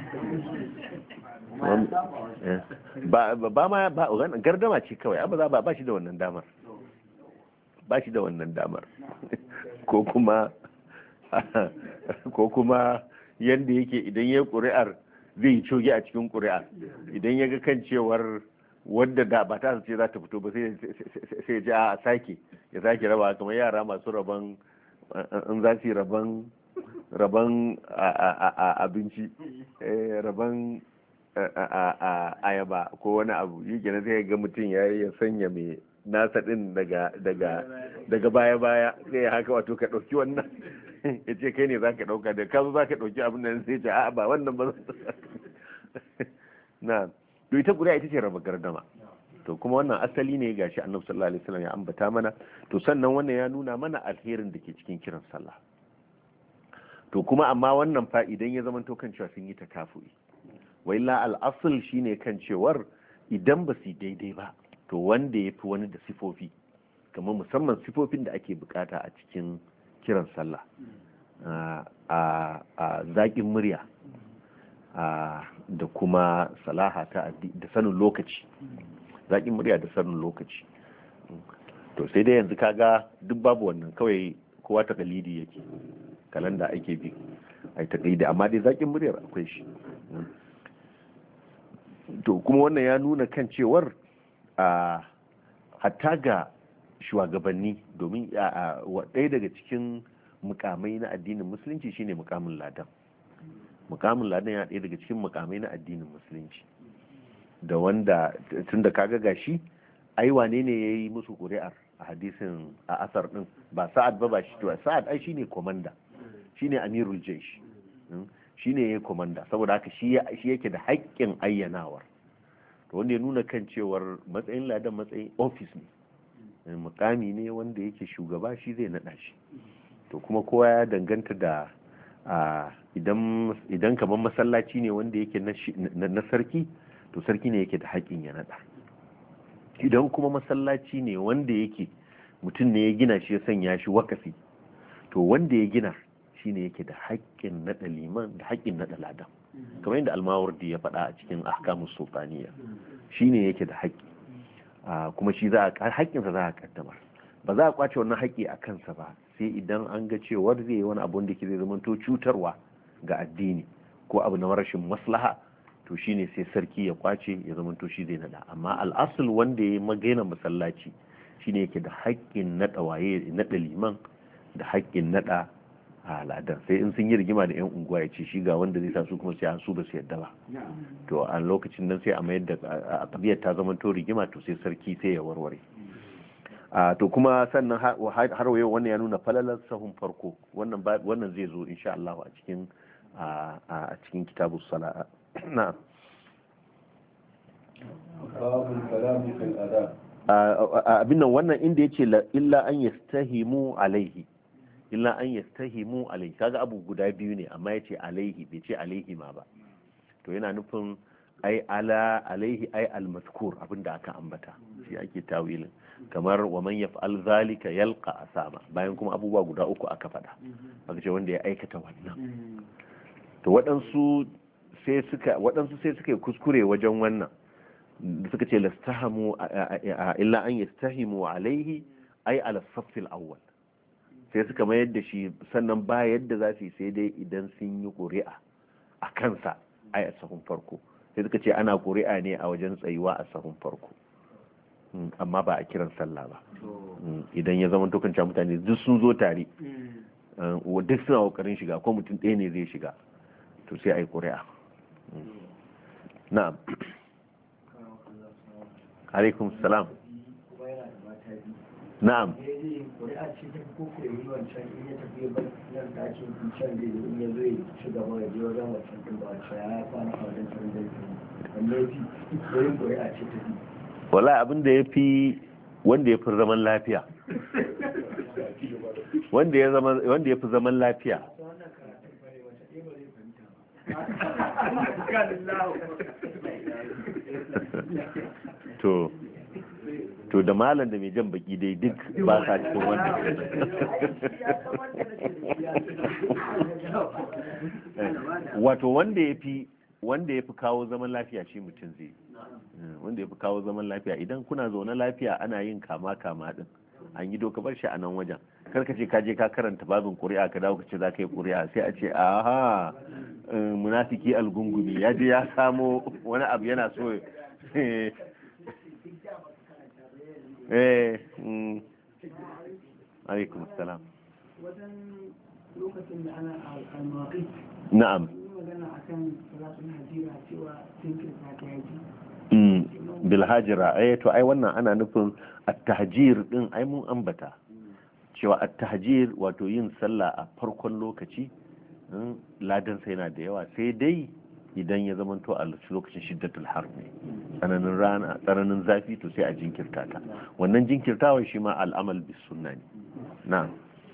ba ba ma ba gardama ce kawai ba za ba ba shi da wannan damar ba shi da wannan damar ko kuma ko kuma yadda yake idan ya ƙuri'ar zai yi coge a cikin ƙuri'ar idan ya ga kan cewar wadda da ba ta ce za ta fito ba sai ji a sake ya sake raba kamar yara masu rabon in za su yi rabon rabon abinci rabon ayaba ko wani abu yi gina zai ga mutum ya sanya mai nasa din daga daga daga baya baya sai haka wato ka dauki wannan ya ce kai ne za ka dauka da ka zo za ka dauki abin nan sai ce a ba wannan ba na to ita kuri'a ita ce raba gardama to kuma wannan asali ne gashi annabi sallallahu alaihi wasallam ya ambata mana to sannan wannan ya nuna mana alherin da ke cikin kiran sallah to kuma amma wannan fa idan ya zama to kan cewa sun yi takafu'i wa illa al-asl shine kan cewar idan ba su daidai ba to wanda ya fi wani da sifofi kamar musamman sifofin da ake bukata a cikin kiran sallah a zaƙin murya da kuma salaha ta da sanin lokaci zaƙin murya da sanin lokaci to sai dai yanzu kaga duk babu wannan kawai kowa ta kalidi yake kalanda ake bi ai ta da amma dai zakin muryar akwai shi. To kuma wannan ya nuna kan cewar a hatta ga shugabanni, domin ɗaya daga cikin mukamai na addinin musulunci shine mukamin ladan. Mukamin ladan ya ɗaya daga cikin mukamai na addinin musulunci, da wanda tun da kaga gashi ai wane ne ya yi musu ƙuri'ar a hadisin a asar ɗin, ba sa'ad ba ba shi to sa'ad ai shine komanda, shine amirul jaish, shine ya yi komanda, saboda haka shi yake da haƙƙin ayyanawar. To wanda ya nuna kan cewar matsayin ladan matsayin ofis ne, mukami ne wanda yake shugaba shi zai naɗa shi. To kuma kowa ya danganta da idan kamar masallaci ne wanda yake na sarki, to sarki ne yake da haƙƙin ya naɗa. Idan kuma masallaci ne wanda yake mutum ne ya gina shi ya sanya shi wakafi, to wanda ya gina shi ne yake da haƙƙin naɗa liman da haƙƙin naɗa ladan, kamar yadda almawardi ya faɗa a cikin ahkamus sultaniya, shi ne yake da haƙƙi, kuma shi za a haƙƙinsa za a kaddamar. Ba za a kwace wannan haƙƙi a kansa ba sai idan an ga cewar zai yi wani abun da ke zai zama to cutarwa ga addini ko abu na rashin maslaha, to shine sai sarki ya kwace ya zama to shi zai nada. Amma al'asul wanda ya magaina masallaci shine yake da haƙƙin nada waye nada liman da haƙƙin nada aladan, sai in sun yi rigima da yan unguwa ya ce shi ga wanda zai sa su kuma sai su ba su yadda ba, to a lokacin nan sai a mayar da a tabiyar ta zama to rigima, to sai sarki sai ya warware. Uh, to kuma sannan har wayo wannan ya nuna falalar sahun farko, wannan wannan zai zo insha Allah a cikin a cikin kitabus sala. Na'am. babul kalami fil adab. Abin nan wannan inda yace illa an yastahimu alaihi, illa an yastahimu alaihi, kaga abu guda biyu ne amma yace alaihi bai ce alaihi ma ba, to yana nufin ai ala alaihi ai almazkur, abinda aka ambata shi ake tawilin, kamar wa man yaf'al zalika yalqa asama, bayan kuma abubuwa guda uku aka faɗa aka ce wanda ya aikata wannan. To waɗansu sai suka waɗansu sai suka kuskure wajen wannan, suka ce lastahamu illa an yastahimu alaihi ai ala safil awwal, sai suka mayar da shi sannan ba yadda za su yi sai dai idan sun yi ƙuri'a a kansa ai a sahun farko, sai suka ce ana ƙuri'a ne a wajen tsayuwa a sahun farko amma ba a kiran sallah ba. Idan ya zama tokanci mutane duk sun zo tare duk suna kokarin shiga ko mutum ɗaya ne zai shiga, to sai a yi ƙuri'a. Na'am. Alaikum salam. Na'am. Wala abin da ya fi wanda ya fi zaman lafiya, wanda ya fi zaman lafiya to to da malam da mai jan baki dai duk ba sa cikin wannan. Wato wanda ya fi wanda ya fi kawo zaman lafiya shi mutum zai, wanda ya fi kawo zaman lafiya. Idan kuna zaune lafiya ana yin kama kama din, an yi doka bar shi a nan wajen, karka ce ka je ka karanta babin ƙuri'a ka dawo ka ce za ka yi ƙuri'a, sai a ce aha munafiki algungumi ya je ya samo wani abu yana so eh alaikum salam. wajen lokacin da ana al-maqit na'am magana akan salatul hajira cewa tinkin ta yaji bil hajira, eh to ai wannan ana nufin at-tahjir din, ai mun ambata cewa at-tahjir wato yin sallah a farkon lokaci ladan sai yana da yawa, sai dai idan ya zama to a lokacin shiddatul har ne, tsananin rana tsananin zafi, to sai a jinkirta ta. Wannan jinkirtawan shi ma al'amal bis sunna ne. na'am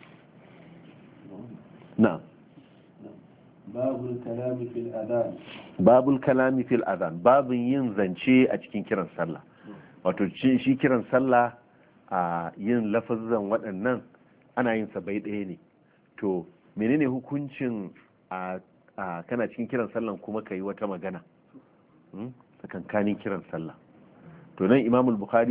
na'am. babul kalami fil adhan. babul kalami fil adhan, babun yin zance a cikin kiran sallah. Wato shi kiran sallah a yin lafazan waɗannan ana yin sa bai ɗaya ne. To menene hukuncin a kana cikin kiran sallan kuma ka yi wata magana tsakankanin kiran sallah? To nan imamul bukhari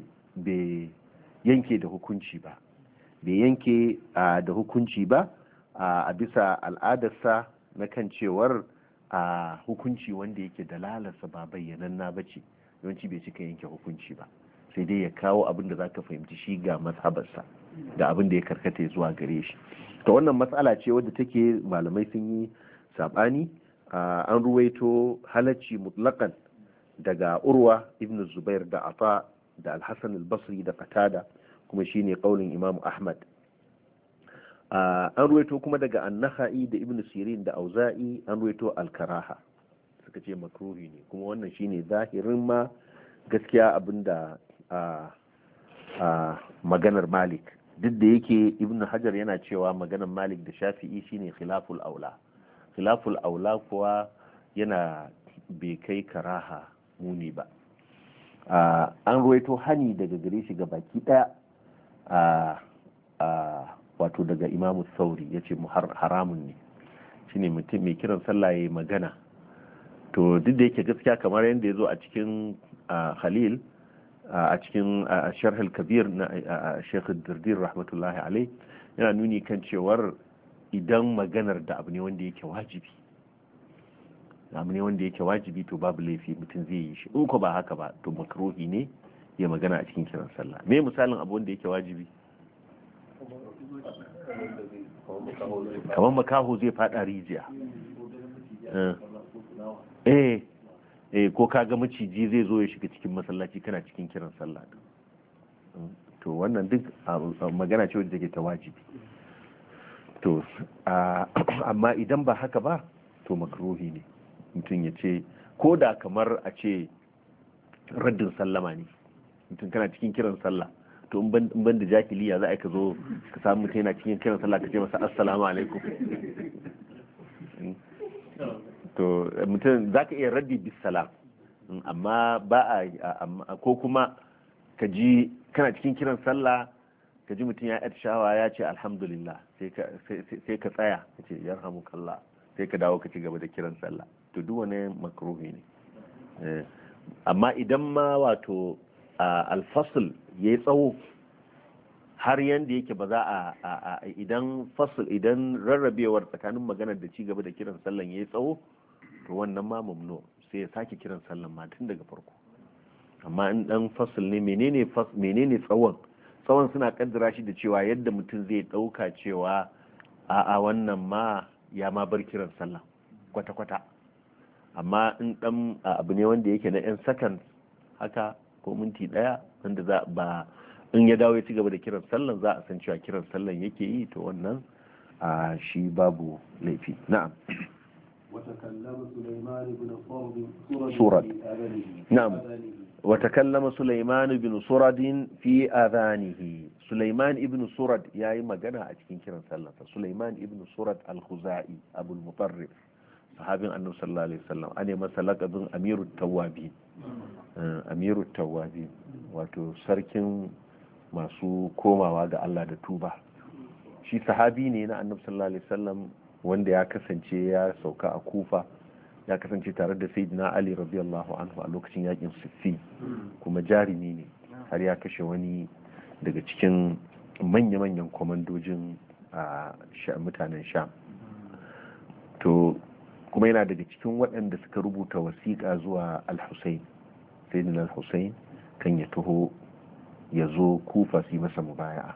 bai yanke da hukunci ba bai yanke da hukunci ba a bisa al'adarsa na kan cewar a hukunci wanda yake dalalarsa ba bayyananna ba ce yawanci bai cika yanke hukunci ba sai dai ya kawo abin da za ka fahimci shi ga mazhabarsa da abin da ya karkata zuwa gare shi to wannan matsala ce wadda take malamai sun yi sabani an ruwaito halacci mutlaqan daga urwa ibn zubair da ata da al-hasan al-basri da qatada kuma shine kaulin imam ahmad an ruwaito kuma daga an-nakhai da ibn sirin da auza'i an ruwaito al-karaha suka ce makruhi ne kuma wannan shine zahirin ma gaskiya abinda a maganar malik duk da yake ibn hajar yana cewa maganar malik da shafi'i shine khilaful aula khilaful aula kuwa yana bai kai karaha muni ba an ruwaito hani daga gare shi ga baki daya wato daga imamu sauri ya ce haramun ne shine mutum mai kiran sallah ya yi magana to duk da yake gaskiya kamar yadda ya zo a cikin khalil a cikin sharhul kabir na Sheikh Dirdir rahmatullahi alai yana nuni kan cewar idan maganar da abu ne wanda yake wajibi abu ne wanda yake wajibi to babu laifi mutum zai yi shi in ko ba haka ba to makruhi ne ya magana a cikin kiran sallah me misalin abu wanda yake wajibi kamar makaho zai fada rijiya eh eh ko kaga maciji zai zo ya shiga cikin masallaci kana cikin kiran sallah to wannan duk magana ce wadda take ta wajibi to amma idan ba haka ba to makruhi ne mutum ya ce ko da kamar a ce raddin sallama ne mutum kana cikin kiran sallah to in ban da jahiliya za a ka zo ka samu mutum yana cikin kiran sallah ka ce masa assalamu alaikum to mutum za ka iya raddi bis salam amma ba a ko kuma ka ji kana cikin kiran sallah ka ji mutum ya shawa ya ce alhamdulillah sai ka tsaya ka ce yarhamukallah sai ka dawo ka ci gaba da kiran sallah to duk wani makruhi ne amma idan ma wato alfasl ya yi tsawo har yanda yake ba za a idan fasl idan rarrabewar tsakanin maganar da ci gaba da kiran sallan ya yi tsawo to wannan ma mamnu sai ya sake kiran sallan ma tun daga farko amma in dan fasl ne menene menene tsawon tsawon suna kaddara shi da cewa yadda mutum zai dauka cewa a'a wannan ma ya ma bar kiran sallah kwata-kwata amma in dan abu ne wanda yake na yan sakan haka ko minti daya wanda za ba in ya dawo ya ci gaba da kiran sallan za a san cewa kiran sallan yake yi to wannan a shi babu laifi na'am وتكلم سليمان بن صرد سورد نعم وتكلم سليمان بن سرد في آذانه سليمان ابن سرد ياي magana a cikin kiran sallarsa Sulaiman ibn Surad al-Khuzai Abu al-Mutarrif sahabin Annabi sallallahu alaihi wasallam ane masa laqabin Amirut Tawwabin Amirut Tawwabin wato sarkin masu komawa ga Allah da tuba shi sahabi ne na Annabi sallallahu alaihi wasallam wanda ya kasance ya sauka a Kufa ya kasance tare da Sayyidina Ali radiyallahu anhu a lokacin yakin Siffin kuma jarumi ne har ya kashe wani daga cikin manya-manyan kwamandojin a mutanen Sham to kuma yana daga cikin waɗanda suka rubuta wasiƙa zuwa Al-Husayn Sayyidina Al-Husayn kan ya taho ya zo Kufa su yi masa mubaya'a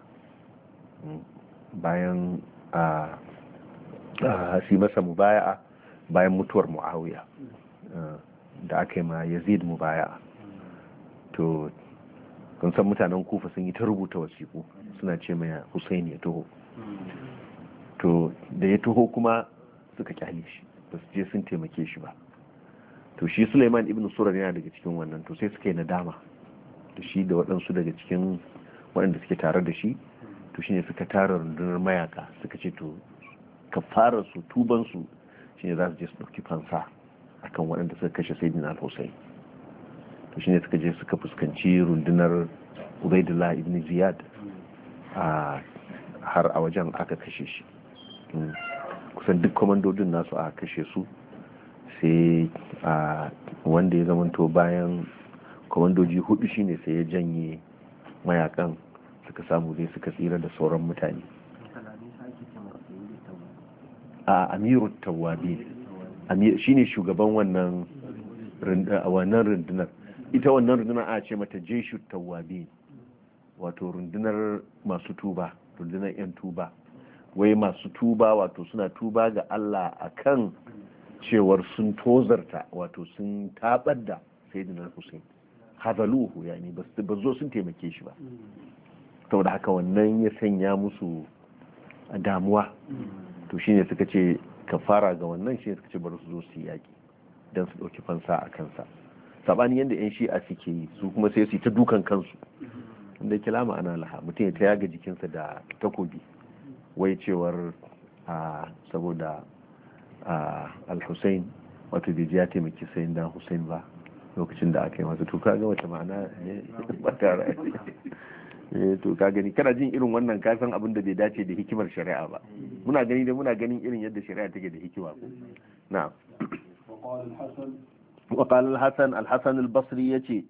bayan a su yi masa mubaya'a bayan mutuwar Muawiya da aka yi ma Yazid mubaya'a to kun san mutanen Kufa sun yi ta rubuta wasiƙu suna ce mai Hussein ya taho to da ya taho kuma suka kyale shi ba su je sun taimake shi ba to shi Sulaiman ibn Surad yana daga cikin wannan to sai suka yi nadama da shi da waɗansu daga cikin waɗanda suke tare da shi to shine suka tara rundunar mayaka suka ce to kafarar su tuban su shine za su je su dauki fansa akan waɗanda suka kashe Sayyidina Al-Husayn to shine suka je suka fuskanci rundunar Ubaidullah ibn Ziyad a har a wajen aka kashe shi kusan duk komandodin nasu aka kashe su sai a wanda ya zamanto bayan komandoji hudu shine sai ya janye mayakan suka samu dai suka tsira da sauran mutane a amirut tawwabin amir shine shugaban wannan wannan rundunar. Ita wannan rundunar a ce mata jeshut tawwabin, wato rundunar masu tuba, rundunar yan tuba. Wai masu tuba wato suna tuba ga Allah akan cewar sun tozarta, wato sun tabar da sayyidina Hussein, hazaluhu yani ba zo sun taimake shi ba. Saboda haka wannan ya sanya musu damuwa, to shine suka ce kafara ga wannan shine suka ce bari su zo su yaki dan su dauki fansa a kansa. Sabani yanda yan shi'a suke yi, su kuma sai su ta dukan kansu, inda kilama ana laha, mutum ya ta yaga jikinsa da takobi, wai cewar a saboda al-Hussein wato bai ji ya taimaki sayin dan Hussein ba lokacin da aka yi masa. To kaga wata ma'ana ne ba tare to ka gani, kana jin irin wannan ka san abin da bai dace da hikimar shari'a ba. Muna gani da muna ganin irin yadda shari'a take da hikima ko. Na'am. wa qala al-Hasan al-Hasan al-Basri yace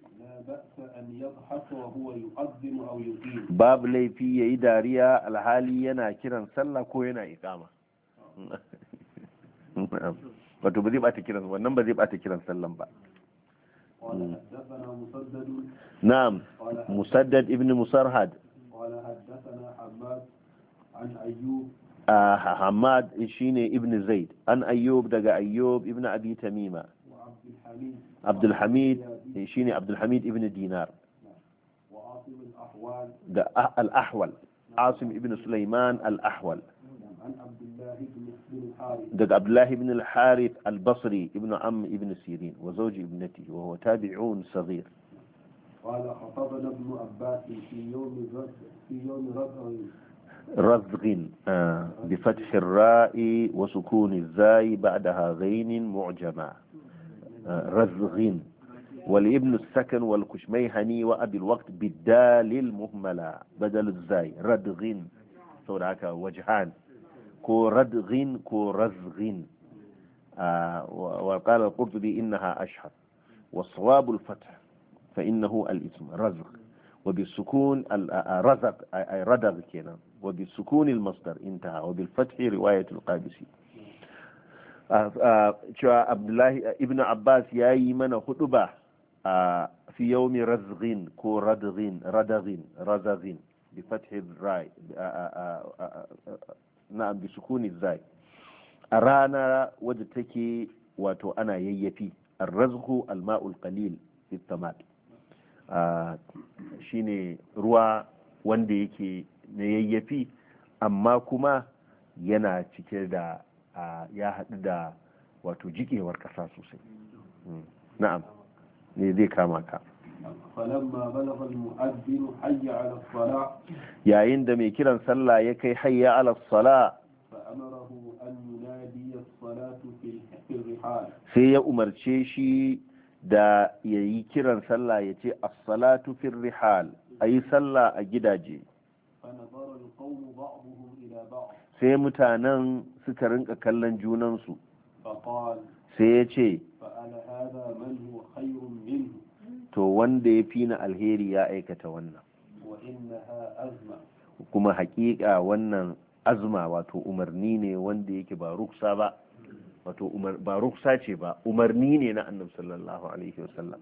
babu laifi yayi dariya alhali yana kiran sallah ko yana iqama. Wato ba zai bata kiran wannan ba zai bata kiran sallan ba. نعم مسدد ابن مسرهد قال حدثنا حماد عن أيوب آه حماد شيني ابن زيد عن أيوب دقى أيوب ابن أبي تميمة وعبد الحميد عبد الحميد شيني عبد الحميد ابن دينار وعاصم الأحوال الأحول عاصم ابن سليمان الأحول عن عبد الله بن الحارث دقى عبد الله بن الحارث البصري ابن عم ابن سيرين وزوج ابنته وهو تابعون صغير. قال خطبنا ابن عباس في يوم رزق في يوم رزق رزق آه بفتح الراء وسكون الزاي بعدها غين معجمة آه رزق والابن السكن والكشميهني وأبي الوقت بالدال المهملة بدل الزاي ردغ صورك وجهان كو ردغ كو رزغ آه وقال القرطبي إنها أشهر والصواب الفتح فإنه الاسم رزق وبالسكون رزق أي ردغ كنا وبالسكون المصدر انتهى وبالفتح رواية القادسي. عبد الله ابن عباس يا يمن خطبة في يوم رزغ كو ردغ ردغ رزغ بفتح الراء نعم بسكون الزاي أرانا وجدتك واتو أنا ييفي الرزق الماء القليل في الثمار shine ruwa wanda yake na yayyafi amma kuma yana cike da ya haɗu da wato jikewar ƙasa sosai. Na'am ne zai kama ka. Yayin da mai kiran sallah ya kai hayya ala sala sai ya umarce shi da ya yi kiran sallah ya ce as-salatu fil rihal, a yi sallah a gidaje. Sai mutanen suka rinka kallon junansu sai ya ce to wanda ya fi na alheri ya aikata wannan, kuma hakika wannan azma wato umarni ne wanda yake ba ruksa ba, wato ba ruksa ce ba, umarni ne na annabi sallallahu alaihi wasallam.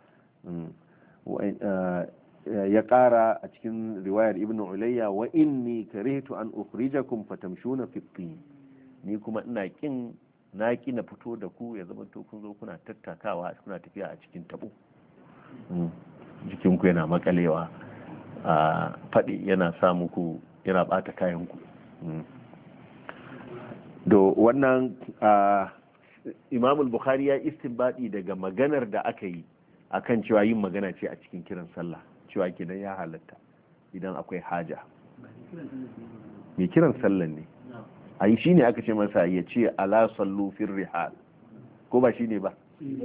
Ya kara a cikin riwayar ibn ulayya wa inni karihtu an ukhrijakum fatamshuna fi tin, ni kuma ina kin na ki na fito da ku ya zama to kun zo kuna tattakawa kuna tafiya a cikin tabo, jikin ku yana makalewa a fadi yana sa muku yana bata kayan ku. Do wannan Imam al-Bukhari ya istinbadi daga maganar da aka yi akan cewa yin magana ce a cikin kiran sallah, cewa kenan ya halatta idan akwai haja. Mai kiran sallan ne a yi shi ne aka ce masa ya ce ala sallu fil rihal, ko ba shi ne ba?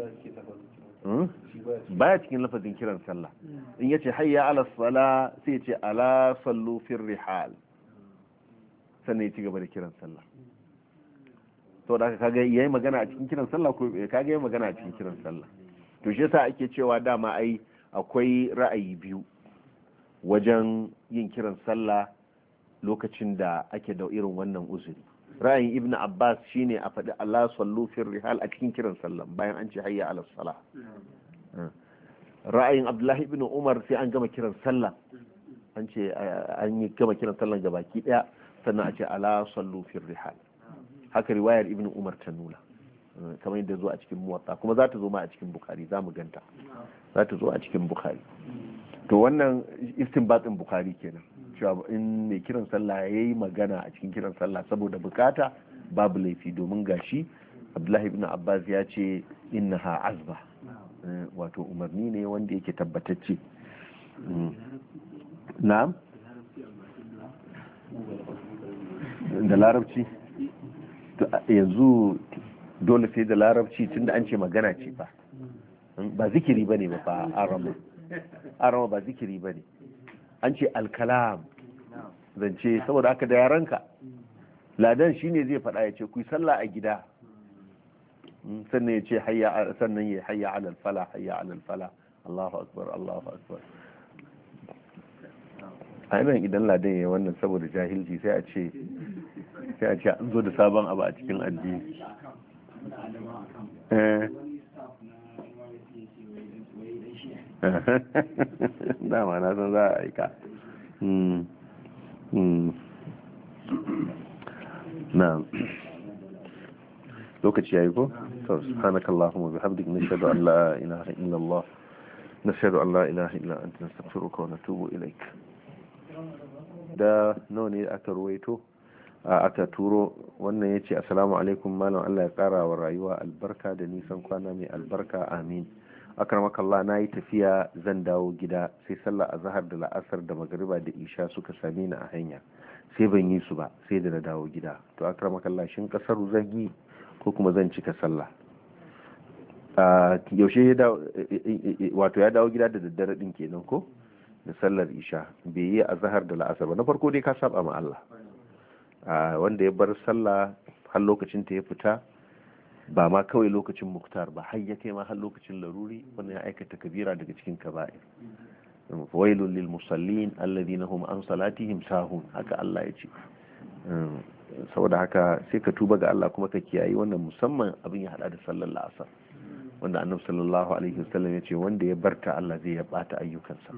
Baya cikin lafazin kiran sallah. In ya ce hayya ala sala sai ya ce ala sallu fil rihal, sannan ya ci gaba da kiran sallah. To da kaga yayi magana a cikin kiran sallah ko kaga yayi magana a cikin kiran sallah. To shi yasa ake cewa dama ai akwai ra'ayi biyu wajen yin kiran sallah lokacin da ake da irin wannan uzuri. Ra'ayin Ibn Abbas shine a faɗi Allah sallu fil rihal a cikin kiran sallah bayan an ce hayya ala salah. Ra'ayin Abdullahi ibn Umar sai an gama kiran sallah, an ce an yi gama kiran sallah ga baki daya sannan a ce ala sallu fil rihal. Haka riwayar Ibn Umar ta nuna, kamar yadda zo a cikin Muwatta, kuma za ta zo ma a cikin Bukhari, za mu ganta za ta zo a cikin Bukhari. To wannan istinbatin Bukhari kenan, cewa in mai kiran sallah yayi magana a cikin kiran sallah saboda bukata babu laifi, domin gashi Abdullahi ibn Abbas ya ce innaha azba, wato umarni ne wanda yake tabbatacce. Na'am, da larabci yanzu dole sai da larabci tunda an ce magana ce ba ba zikiri bane ba fa arama arama ba zikiri bane, an ce alkalam zance, saboda haka da yaranka ladan shine zai faɗa ya ce ku yi sallah a gida, sannan ya ce hayya, sannan ya hayya alal fala hayya alal fala Allahu akbar Allahu akbar. A nan idan ladan ya yi wannan saboda jahilci sai a ce sai a ce an zo da sabon abu a cikin addini. Dama na san za a aika. Na'am, lokaci yayi ko? To subhanakallahumma bihamdika nashhadu an la ilaha illa Allah nashhadu an la ilaha illa anta nastaghfiruka wa natubu ilaik. Da nawa ne aka ruwaito aka turo wannan yace assalamu alaikum malam, Allah ya kara wa rayuwa albarka da nisan kwana mai albarka, amin. Akramakallah, na yi tafiya zan dawo gida sai sallah azhar da la'asar da magriba da isha suka same ni a hanya, sai ban yi su ba sai da na dawo gida. To akramakallah, shin kasar zan yi ko kuma zan cika sallah? Yaushe ya dawo, wato ya dawo gida da daddare din kenan ko da sallar isha, bai yi azhar da la'asar ba. Na farko dai ka saba ma Allah. Wanda ya bar sallah har lokacin ta ya fita, ba ma kawai lokacin muktar ba, har ya kai ma har lokacin laruri, wannan ya aikata kabira daga cikin kaba'ir. Wailul lil musallin alladhina hum an salatihim sahun, haka Allah ya ce. Saboda haka sai ka tuba ga Allah kuma ka kiyaye wannan, musamman abin ya hada da sallar la'asar, wanda annabi sallallahu alaihi wasallam ya ce wanda ya barta Allah zai ya bata ayyukansa.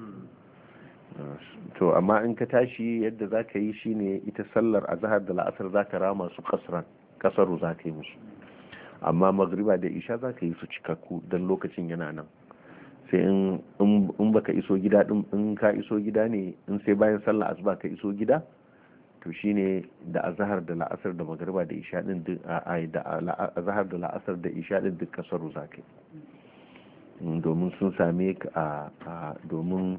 To amma in ka tashi yadda za ka yi shine ita sallar azhar da la'asar za ka rama su kasran, kasaru za ka yi musu, amma magriba da isha za ka yi su cikakku don lokacin yana nan. Sai in baka iso gida din, in ka iso gida ne, in sai bayan sallar asuba ka iso gida, to shine da azhar da la'asar da magriba da isha din duk a da azhar da la'asar da isha din duk kasaru za ka yi, domin sun same ka a domin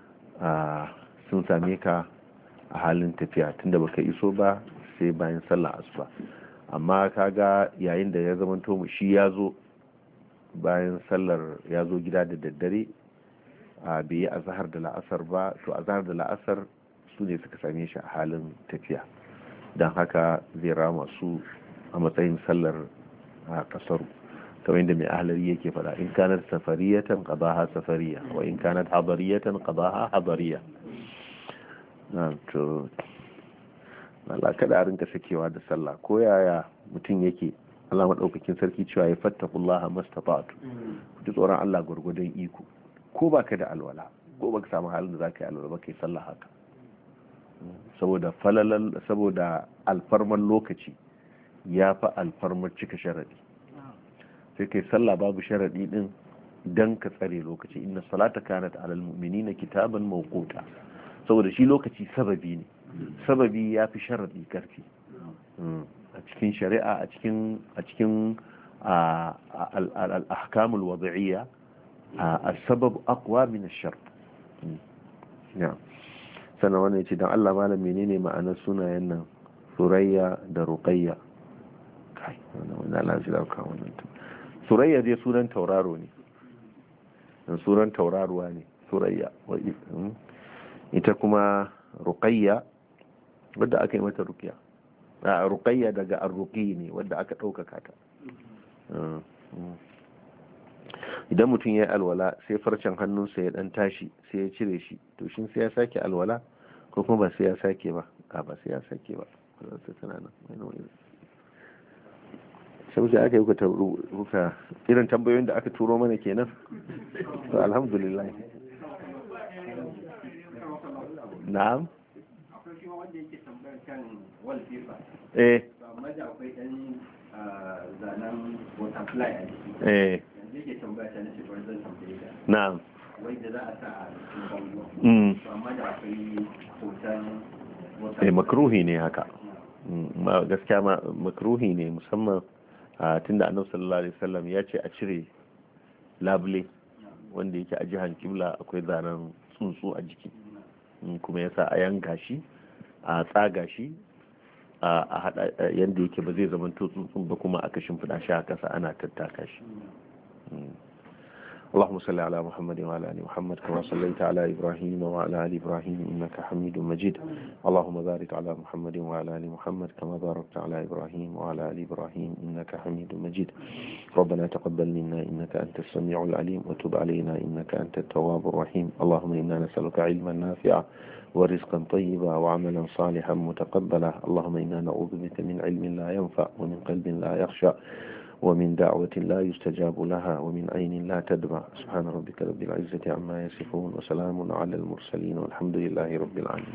sun same ka a halin tafiya tunda baka iso ba sai bayan sallar asuba. Amma kaga yayin da ya zamanto mu shi ya zo bayan sallar, ya zo gida da daddare a bai yi azhar da la'asar ba, to azhar da la'asar su ne suka same shi a halin tafiya, don haka zai rama su a matsayin sallar a kasaru, kamar yadda mai ahlari yake faɗa, in kanat safariyatan qadaha safariya wa in kanat hadariyatan qadaha hadariya. Na to Allah kada a rinka sakewa da sallah ko yaya mutum yake. Allah madaukakin sarki cewa ya fattakullaha mastata'tu, ku ji tsoron Allah gurgurdan iko, ko baka da alwala ko baka samu halin da zaka yi alwala ba kai sallah haka, saboda falalan saboda alfarman lokaci ya fa alfarmar cika sharadi. Sai kai sallah babu sharadi din dan ka tsare lokaci, inna salata kanat alal mu'minina kitaban mawquta, saboda shi lokaci sababi ne, sababi ya fi sharadi karfi a cikin shari'a, a cikin a cikin al-ahkamul wad'iyya as-sabab aqwa min ash-shart. ya sannan wannan yace dan Allah malam menene ma'anar sunayen nan Surayya da Ruqayya? Kai wannan wannan Allah shi dauka wannan. Surayya dai sunan tauraro ne, sunan tauraruwa ne Surayya. Ita kuma Ruqayya wadda aka yi mata ruqya, a Ruqayya daga ar-ruqi ne wadda aka ɗaukaka ta. Idan mutum ya yi alwala sai farcen hannunsa ya dan tashi sai ya cire shi, to shin sai ya sake alwala ko kuma ba sai ya sake ba? a ba sai ya sake ba sai tana nan mai nau'i shamsi aka yi ku ta ruka irin tambayoyin da aka turo mana kenan to alhamdulillah na'am eh amma da akwai ɗan zanen butterfly a jiki eh yanzu yake tambaya ta na shi bar zan tambaye ka na'am wai da za a sa a cikin bango mm amma da akwai hoton eh makruhi ne haka ma gaskiya ma makruhi ne musamman a tunda annabi sallallahu alaihi wasallam ya ce a cire labule wanda yake a jihar kibla akwai zanen tsuntsu a jiki kuma yasa a yanka shi a tsaga shi a hada yanda yake ba zai zama tsuntsun ba kuma aka shimfiɗa shi a kasa ana tattaka shi. اللهم صل على محمد وعلى ال محمد كما صليت على ابراهيم وعلى ال ابراهيم انك حميد مجيد اللهم بارك على محمد وعلى ال محمد كما باركت على ابراهيم وعلى ال ابراهيم انك حميد مجيد ربنا تقبل منا انك انت السميع العليم وتب علينا انك انت التواب الرحيم اللهم انا نسالك علما نافعا ورزقا طيبا وعملا صالحا متقبلا اللهم انا نعوذ بك من علم لا ينفع ومن قلب لا يخشع ومن دعوة لا يستجاب لها ومن عين لا تدمع سبحان ربك رب العزة عما يصفون وسلام على المرسلين والحمد لله رب العالمين.